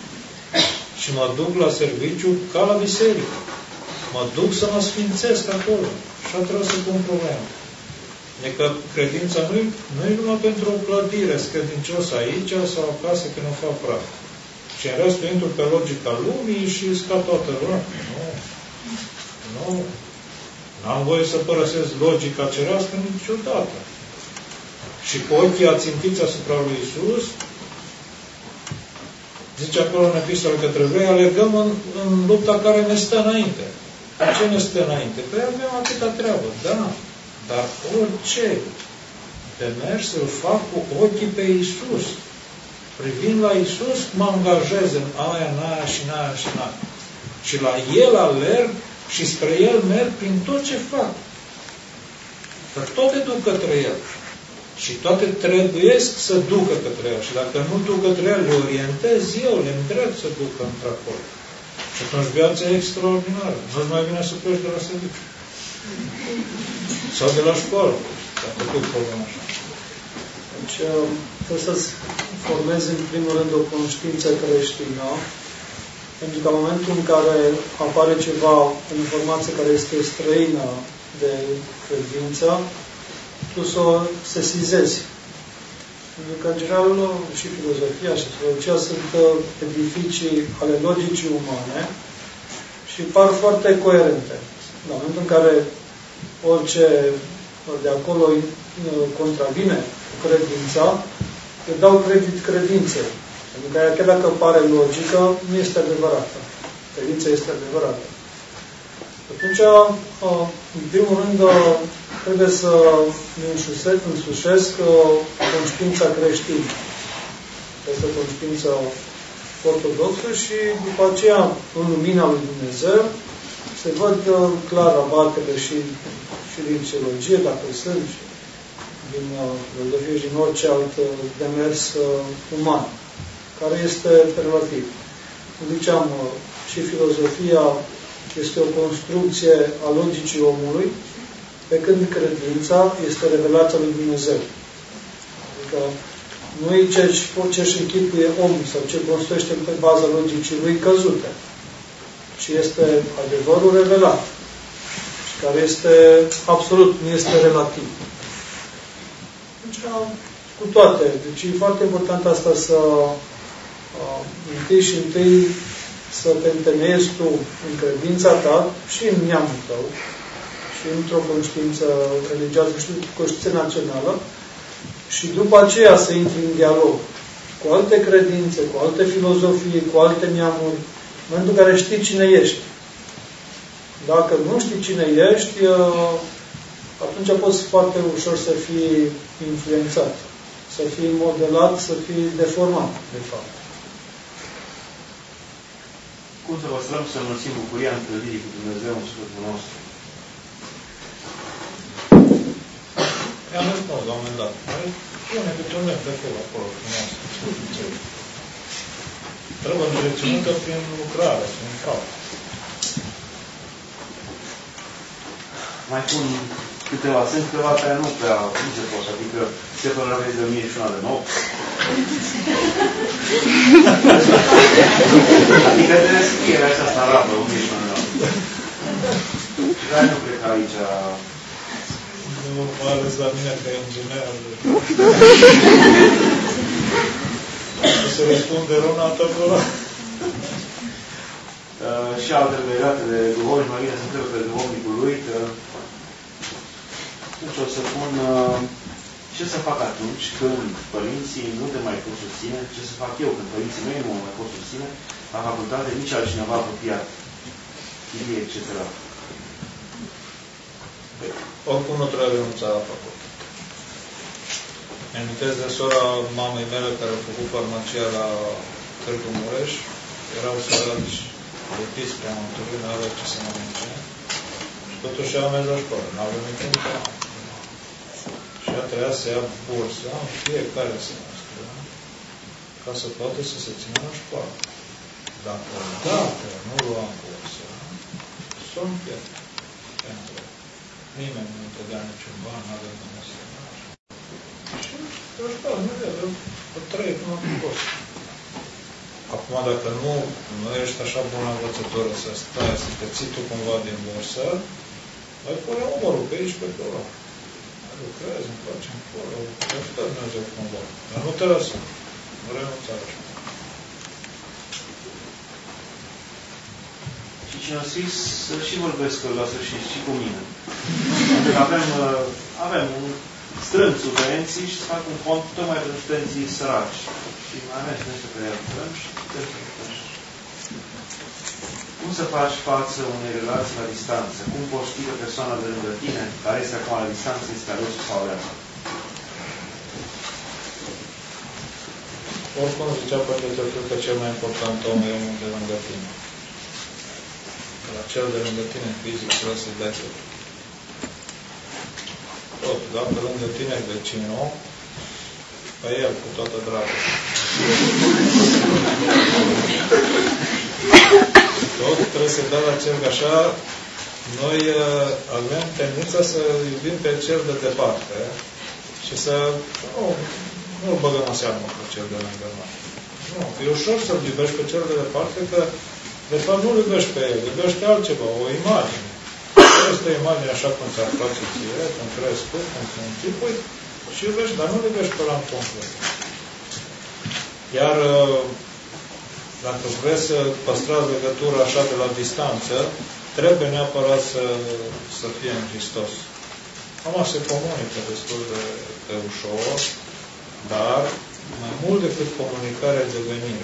Și mă duc la serviciu ca la biserică. Mă duc să mă sfințesc acolo. Și trebuie să pun problema. Adică credința nu e numai pentru o clădire, sunt credincios aici sau acasă când o fac praf. Și în restul intru pe logica lumii și îți ca toată lumea. Nu. N-am voie să părăsesc logica cerească niciodată. Și cu ochii ațintiți asupra lui Iisus, zice acolo în epistolă către evrei, alergăm în lupta care ne stă înainte. Ce ne stă înainte? Păi avem atâta treabă, da. Dar orice demers îl fac cu ochii pe Iisus. Privind la Iisus, mă angajez în aia, în aia și în aia și în aia. Și la El alerg și spre El merg prin tot ce fac. Că toate duc către El. Și toate trebuiesc să ducă către El. Și dacă nu duc către El, le orientez eu, le îndrept să ducă într-acolo. Și atunci viața e extraordinară. Nu-ți mai vine să pleci de la serviciu. Sau de la școală. Dacă tu problema așa. Deci trebuie să-ți formezi în primul rând o conștiință creștină, pentru că în momentul în care apare ceva, o informație care este străină de credință, tu să o sesizezi. Pentru că, în general, și filozofia și teologia sunt edificii ale logicii umane și și par foarte coerente. La momentul în care orice de acolo contravine credința, îi dau credit credinței. Pentru că chiar dacă pare logică, nu este adevărată. Credința este adevărată. Atunci, în primul rând, trebuie să însușesc conștiința creștină. Este conștiința ortodoxă și după aceea, în lumina lui Dumnezeu, se văd clar abatele și din psihologie, dacă sunt, din filozofie și din orice alt demers uman, care este relativ. Ziceam, și filozofia este o construcție a logicii omului, pe când credința este revelația lui Dumnezeu. Adică nu e ce-și închipuie omul sau ce construiește pe baza logicii lui căzute, ci este adevărul revelat, care este absolut, nu este relativ. Deci, cu toate. Deci e foarte important asta să întâi să te întemeiezi tu în credința ta și în neamul tău și într-o conștiință religioasă și conștiință națională și după aceea să intri în dialog cu alte credințe, cu alte filozofii, cu alte neamuri, în momentul în care știi cine ești. Dacă nu știi cine ești, atunci poți foarte ușor să fii influențat, să fii modelat, să fii deformat, de fapt. Cum să păstrăm să înălțim bucuria întâlnirii cu Dumnezeu în sufletul nostru? I-am răspuns la un moment dat. Pune câte un net de acolo, frumos. Trebuie înțelepținută prin lucrare, prin fapt. Mai pun câteva, sunt câteva care nu prea se pot, adică se până la vezi de 1001 de nopți. Adică trebuie să fie aceasta rapă, 1001 de nopți. Dar nu cred că aici... Nu mă ales la mine că e inginer. O să răspunde Ronald acolo. Și altele legate de duhovnic, Maria se întrebă pe duhovnicul lui că deci o să pun ce să fac atunci când părinții nu te mai pot susține, ce să fac eu când părinții mei nu mă mai pot susține, la facultate, nici altcineva apropiat, chirie, etc. Oricum nu trebuie renunța la facultate. Mi-amintesc de sora mamei mele care a făcut farmacia la Târgu Mureș. Erau săraci, lepiți prea mânturii, n-aveau ce să mănânce. Și totuși au mers la școală. N-aveau niciun plan. Și ea trebuia să ia bursa în fiecare semestru, ca să poată să se țină la școală. Dacă nu luam bursa, sunt pierdut. Pentru nimeni nu te dea niciun ban, n-avea nimeni să și la școală, nu vede, o trăit, nu am fost. Acum, dacă nu ești așa bună învățătoră să stai, să te ții tu cumva din bursă, ai pune umărul pe aici, pe acolo. Lucrezi, îmi facem acolo, te ajută Dumnezeu cumva. Dar nu te lăsă, nu renunța la școală. Și cine a scris să și vorbesc la sfârșit și cu mine. Pentru că avem strâng studenții și să fac un fond tocmai pentru studenții săraci. Și mai avem studenți pe care lucrăm și cum să faci față unei relații la distanță? Cum poți ști că persoana de lângă tine, care este acum la distanță, este alesul sau aleasă? Oricum zicea Părintele Teofil că cel mai important om e omul de lângă tine. La cel de lângă tine fizic trebuie să-i dai tot. Tot, dacă lângă tine e vecinul, pe el cu toată dragostea. Tot trebuie să dai la cel că așa noi avem tendința să iubim pe cel de departe și să nu-l băgăm în seamă cu cel de lângă noi. Nu, e ușor să-l iubești pe cel de departe, că de fapt nu-l iubești pe el, iubești pe altceva, o imagine. Este o imagine așa cum ți-ar place ție, cum crezi tu, cum se închipui, și iubești, dar nu-l iubești pe ăla în concret. Iar Dacă vreți să păstrați legătura așa de la distanță, trebuie neapărat să fie în Hristos. Acum se comunică destul de ușor, dar mai mult decât comunicarea de venire.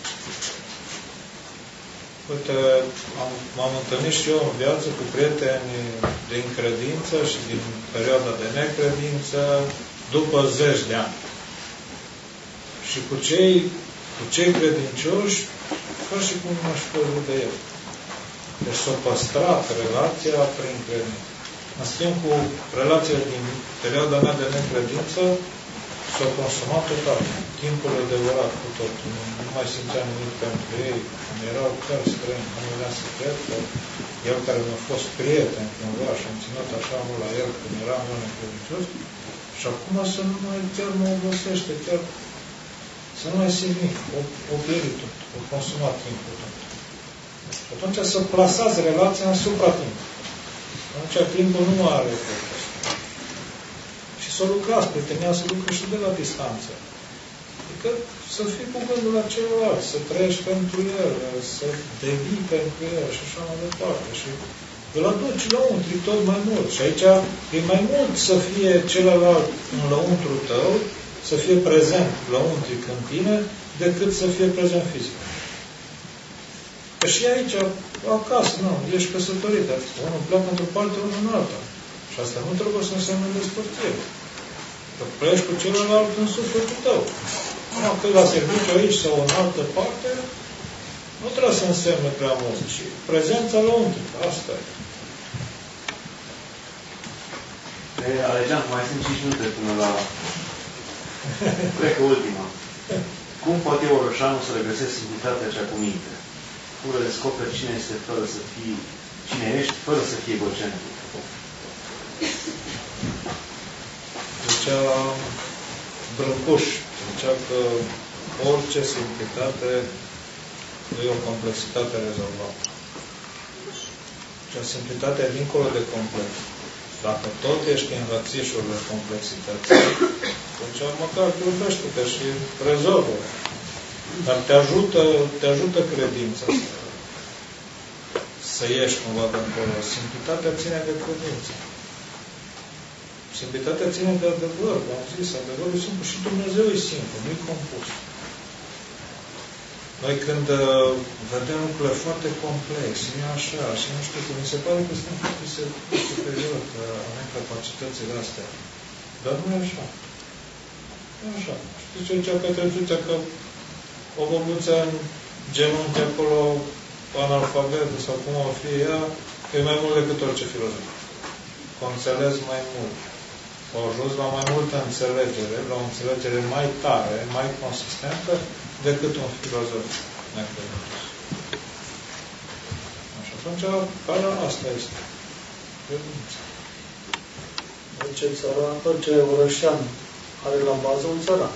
Uite, m-am întâlnit și eu în viață cu prieteni din credință și din perioada de necredință după 10 de ani. Și cu cei credincioși, ca și cum nu aș fi văzut de el. Deci s-a păstrat relația prin credință. În schimb, cu relația din perioada mea de necredință, s-a consumat total. Timpul e devorat cu totul. Nu mai simțeam nimic pentru ei. Îmi erau chiar străini. Nu vreau să cred că el care mi-a fost prieten cândva și am ținut așa mult la el când eram eu necredincios, și acum să nu mai chiar mă obosește, chiar să nu mai simt nimic. O pierit tot. O consumat timpul tot. Și atunci să plasați relația asupra timpului. Atunci timpul nu are efect. Și să lucrați, prietenia, să lucrezi și de la distanță. Adică să fii cu gândul la celălalt, să trăiești pentru el, să devii pentru el și așa mai departe. Și îl aduci lăuntri tot mai mult. Și aici e mai mult să fie celălalt în lăuntru tău, să fie prezent lăuntric în tine, decât să fie prezent fizic. Că și aici, acasă, nu, ești căsătorit, unul pleacă într-o parte, unul în alta. Și asta nu trebuie să însemne despărțire. Că pleci cu celălalt în sufletul tău. Nu, că la serviciu aici sau în altă parte, nu trebuie să însemne prea mult. Și prezența lăuntrică, asta e. Alegeam, mai sunt 5 minute până la... Cred că ultima. Cum poate orășanul să regăsesc simplitatea cea cu minte? Cum le descoperi cine este fără să fii, cine ești, fără să fii egocentric? Zicea Brâncuș, zicea că orice simplitate e o complexitate rezolvată. Deci simplitatea e dincolo de complex. Dacă tot ești în hățișul de complexității, atunci măcar te iubește-te și rezolvă. Dar te ajută credința să ieși cumva de acolo. Simplitatea ține de credință. Simplitatea ține de adevăr. V-am zis, adevărul e simplu și Dumnezeu e simplu, nu-i compus. Noi când vedem lucrurile foarte complexe, nu e așa, și nu știu, că mi se pare că suntem foarte superior, că avem capacitățile astea. Dar nu e așa. Nu e așa. Știți ce zicea Petrețuța, că o băbuță în genunchi acolo, analfabetă sau cum o fi ea, e mai mult decât orice filozof. Că o înțeles mai mult. Au ajuns la mai multă înțelegere, la o înțelegere mai tare, mai consistentă, decât un filozof necredincios. Și atunci, asta este. Credința. Orice orășean are la bază un țăran.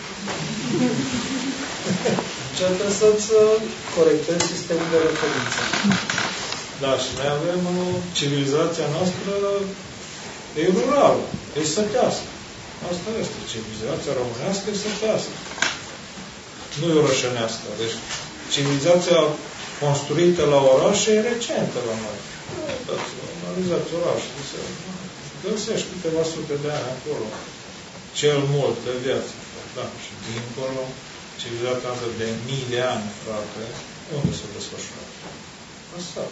Încearcă să-ți corectezi sistemul de referință. Da, și noi avem civilizația noastră e rurală, e sătească. Asta este. Civilizația românească e sătească. Nu e orășenească. Deci, civilizația construită la orașe e recentă la noi. Analizați orașul. Găsești câteva sute de ani acolo. Cel mult de viață. Da, și dincolo, civilizația asta de mii de ani, frate, unde se desfășoară? Asta.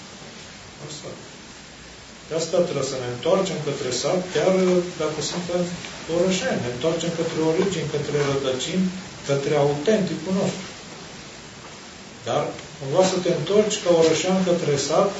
De asta trebuie să ne întoarcem către sat, chiar dacă suntem orășeni. Ne întoarcem către origini, către rădăcini, către autenticul nostru. Dar, cumva să te întorci ca orășean către sat,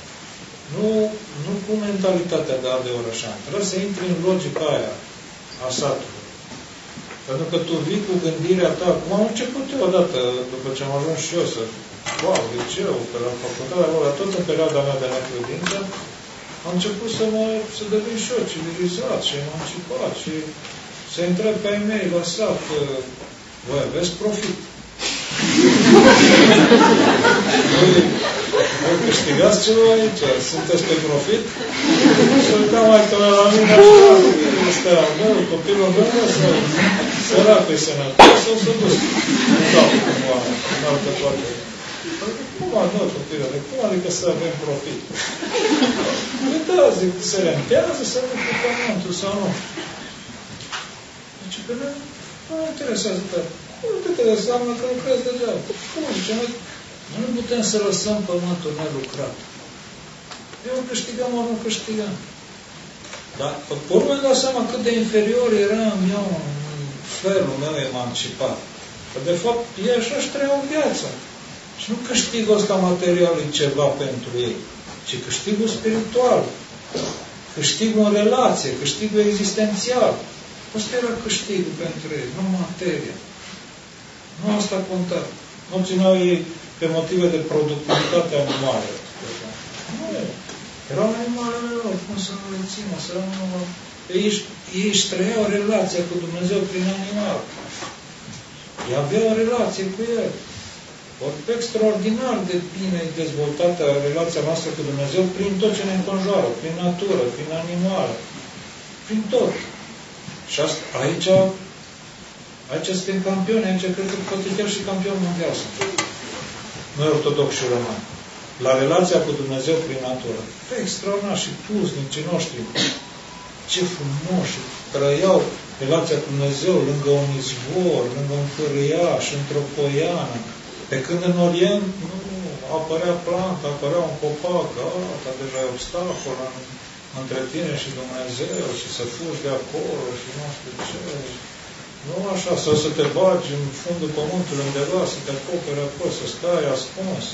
nu cu mentalitatea de orășean. Trebuie să intri în logica aia a satului. Pentru că tu vii cu gândirea ta, cum am început eu odată, după ce am ajuns și eu să liceu, pe la facultate, tot în perioada mea de necredință, am început să devin și eu civilizat și emancipat și să întreb pe ai mei la sat, voi aveți profit. Voi câștigați ceva aici? Sunteți pe profit? Și uitam mai că la mine așa, ăsta, copilul meu, sau săracul e sănătos, sau să dus. Sau cumva, în altă parte. Cum nu, copilul? Cum adică să avem profit? Păi da, zic, se rentează, să nu cu pământul sau nu. Deci, pe noi nu interesează tare. Nu te interesează că lucrezi degeaba. Cum zice, noi nu putem să lăsăm pământul nelucrat. Eu câștigăm, ori nu câștigăm. Dar, pe urmă, îmi dau seama cât de inferior eram eu în felul meu emancipat. Că, de fapt, ei așa-și trăiau viața. Și nu câștigul ăsta material e ceva pentru ei, ci câștigul spiritual, câștigul în relație, câștigul existențial. Asta era câștigul pentru ei, nu materia. Nu asta conta. Nu țineau ei pe motive de productivitate animală. Nu, erau animalele lor, cum să nu le țină, să nu... Ei își trăiau relația cu Dumnezeu prin animal. Ei aveau o relație cu El. Extraordinar de bine dezvoltată relația noastră cu Dumnezeu prin tot ce ne înconjoară, prin natură, prin animale, prin tot. Și asta, aici suntem campioni, aici cred că poate chiar și campion mondial. Noi ortodoxi și romani. La relația cu Dumnezeu prin natură. Extraordinar și puznicii noștri. Ce frumoși trăiau relația cu Dumnezeu lângă un izvor, lângă un cârâiaș, într-o poiană. Pe când în Orient nu apărea plantă, apărea un copac, gata, deja e obstacol între tine și Dumnezeu și să fugi de acolo și nu știu ce. Nu așa, sau să te bagi în fundul pământului undeva, să te acoperi acolo, să stai ascuns,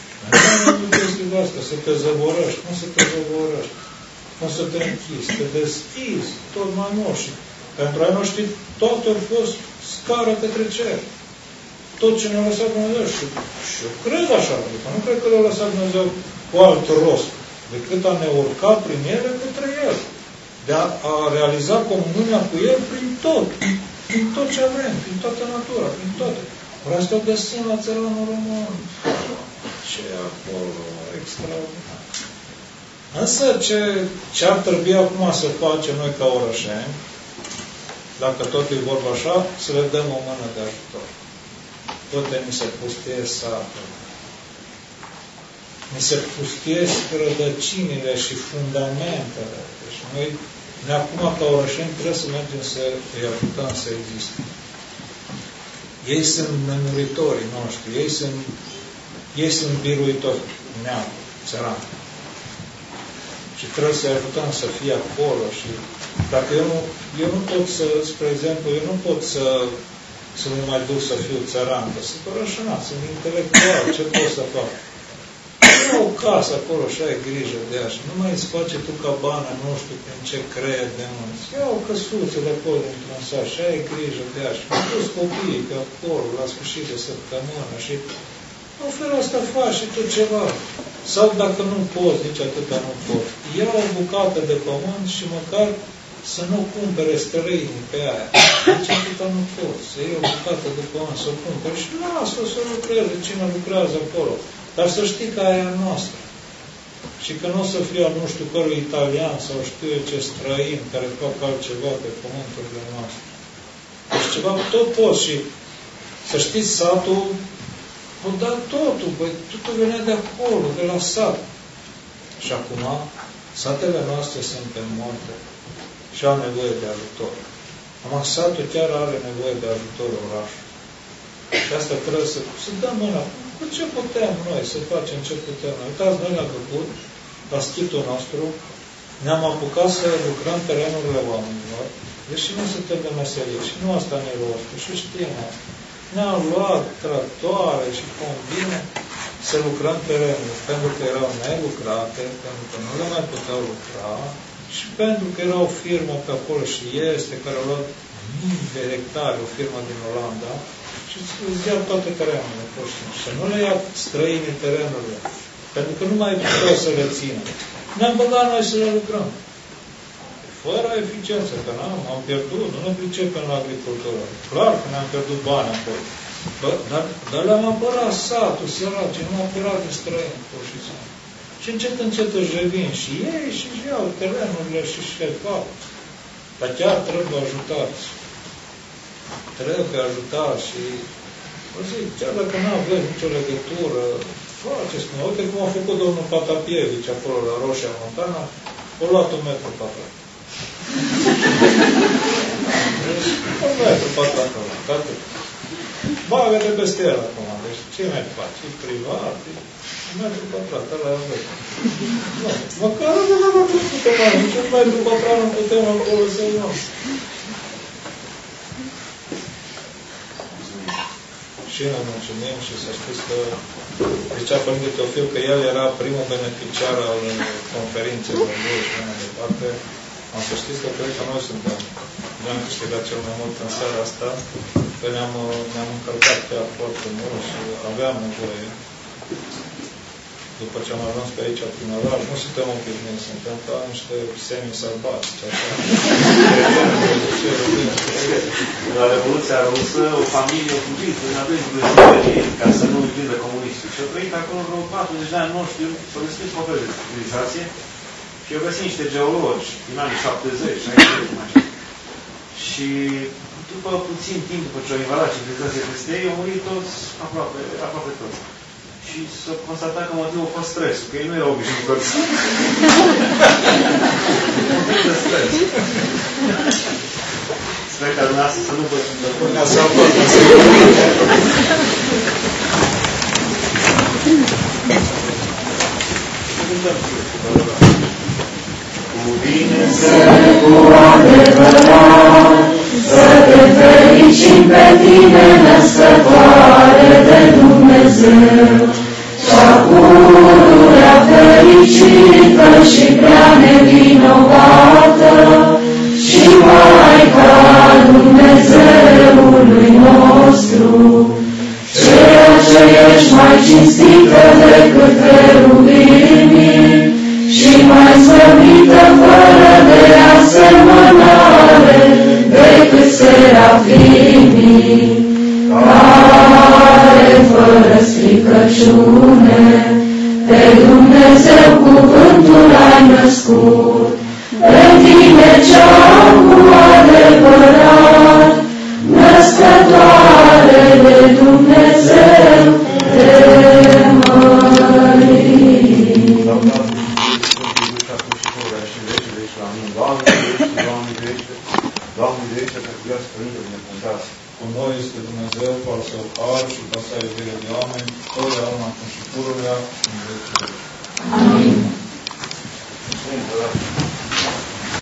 să te zăvorăști. Cum să te zăvorăști? Cum să te închizi? Să te deschizi tot mai mult. Și pentru ai noștri toate au fost scară către cer. Tot ce ne-a lăsat Dumnezeu. Și eu cred așa, adică nu cred că le-a lăsat Dumnezeu cu alt rost, decât a ne urca prin ele către El. De a realiza comuniunea cu El prin tot ce avem, prin toată natura, prin toate. Ori asta o găsim la țăranul român. Ce e acolo extraordinar. Însă ce ar trebui acum să facem noi ca orășeni, dacă tot e vorba așa, să le dăm o mână de ajutor. Toate ni se pustie satul. Ni se pustiesc rădăcinile și fundamentele. Deci noi, acum ca orășeni, trebuie să mergem să îi ajutăm să existe. Ei sunt nemuritorii noștri, ei sunt biruitori, neamul, țăran. Și trebuie să-i ajutăm să fie acolo. Și dacă eu nu pot să, spre exemplu, eu nu pot să mă mai duc să fiu țăran, că sunt orășănat, sunt intelectual, ce pot să fac? Ia o casă acolo și ai grijă de ea și nu mai îți face tu cabană, nu știu prin ce creier de mânți. Ia o căsuță de acolo într-un sat și ai grijă de ea și mă dus copiii pe acolo la sfârșit de săptămână și în felul ăsta faci și tu ceva. Sau dacă nu poți, nici atâta nu poți. Ia o bucată de pământ și măcar să nu cumpere străinii pe aia. Nici atâta nu poți. Să iei o bucată de pământ, să o cumpere și lasă-o să lucreze cine lucrează acolo. Dar să știi că aia e noastră. Și că nu o să fie al nu știu cărui italian sau știu eu ce străin care fac altceva pe pământurile noastre. Deci ceva tot poți. Și să știți, satul o da totul, băi, totul venea de acolo, de la sat. Și acum, satele noastre sunt pe moarte și au nevoie de ajutor. Acum, satul chiar are nevoie de ajutor orașul. Și asta trebuie să dăm mâna. Cu ce putem noi să facem, ce putem noi? Uitați, noi ne-am făcut, la schitul nostru, ne-am apucat să lucrăm terenurile oamenilor, deși nu suntem de meserie și nu asta ne roște, și știm asta. Ne-am luat tractoare și combine să lucrăm terenul, pentru că erau nelucrate, pentru că nu le mai puteau lucra și pentru că era o firmă pe acolo și este, care a luat mii de hectare, o firmă din Olanda, și îți iau toate terenurile. Și să nu le ia străinii terenurile, pentru că nu mai puteau să le țină. Ne-am băgat noi să le lucrăm. Fără eficiență, că am pierdut, nu ne pricepem la agricultură. Clar că ne-am pierdut bani acolo. Dar le-am apărat satul, săraci, nu am apărat de străini, pur și simplu. Și încet își revin și ei și-și iau terenurile și-și le fac. Dar chiar trebuie ajutați. Trebuie ajutați și vă zic, chiar dacă nu aveți nicio legătură, faceți-mă. Uite cum a făcut domnul Patapievici acolo la Roșia Montana, o luat 1 metru pătrat. 1 metru pătrat ăla, atât. Bagă-te peste el acum, deci ce mai faci? E privat, e 1 metru pătrat, ăla e avea. Nu, măcar nu putem mai, nici 1 metru pătrat nu putem acolo să-l luăm. Și ne mulțumim și să știți că zicea Părinte Teofil că el era primul beneficiar al conferințelor lui și mai departe. Am să știți că cred că noi suntem. Ne-am câștigat cel mai mult în seara asta, că ne-am încălcat chiar foarte mult și aveam nevoie. După ce am ajuns pe aici, prin oraș, nu suntem obișnuiți, suntem ca niște semi-sălbatici, așa. La Revoluția Rusă, o familie a fugit în adâncul Siberie ca să nu ucridă comunistul. Și au trăit acolo vreo 40 de ani, nu știu, s-au deschis o fel de civilizație și au găsit niște geologi din anii 70, 60, mai așa. Și după puțin timp, după ce au invadat civilizația peste ei, au murit toți, aproape toți. Și s-a constatat că motivul a fost stresul, că ei nu erau obișnuiți. Motiv de stres. Sper că dumneavoastră să nu vă puneți să cu adevărat, să te fericim pe tine, născătoare de Dumnezeu, cea pururea fericită și prea nevinovată, și Maica Dumnezeului nostru, ceea ce ești mai cinstită decât cherubimii și mai slăvită fără de asemănare decât serafimii, care fără stricăciune pe Dumnezeu cuvântul ai născut, pe tine cea cu adevărat, născătoare de Dumnezeu, te mărim. Doamne, miluiește, că Fiul Părinte Binecuvântat. Cu noi este Dumnezeu, cu al său har și cu a sa iubire de oameni, totdeauna acum și pururea, în vecii. Amin. Mulțumim,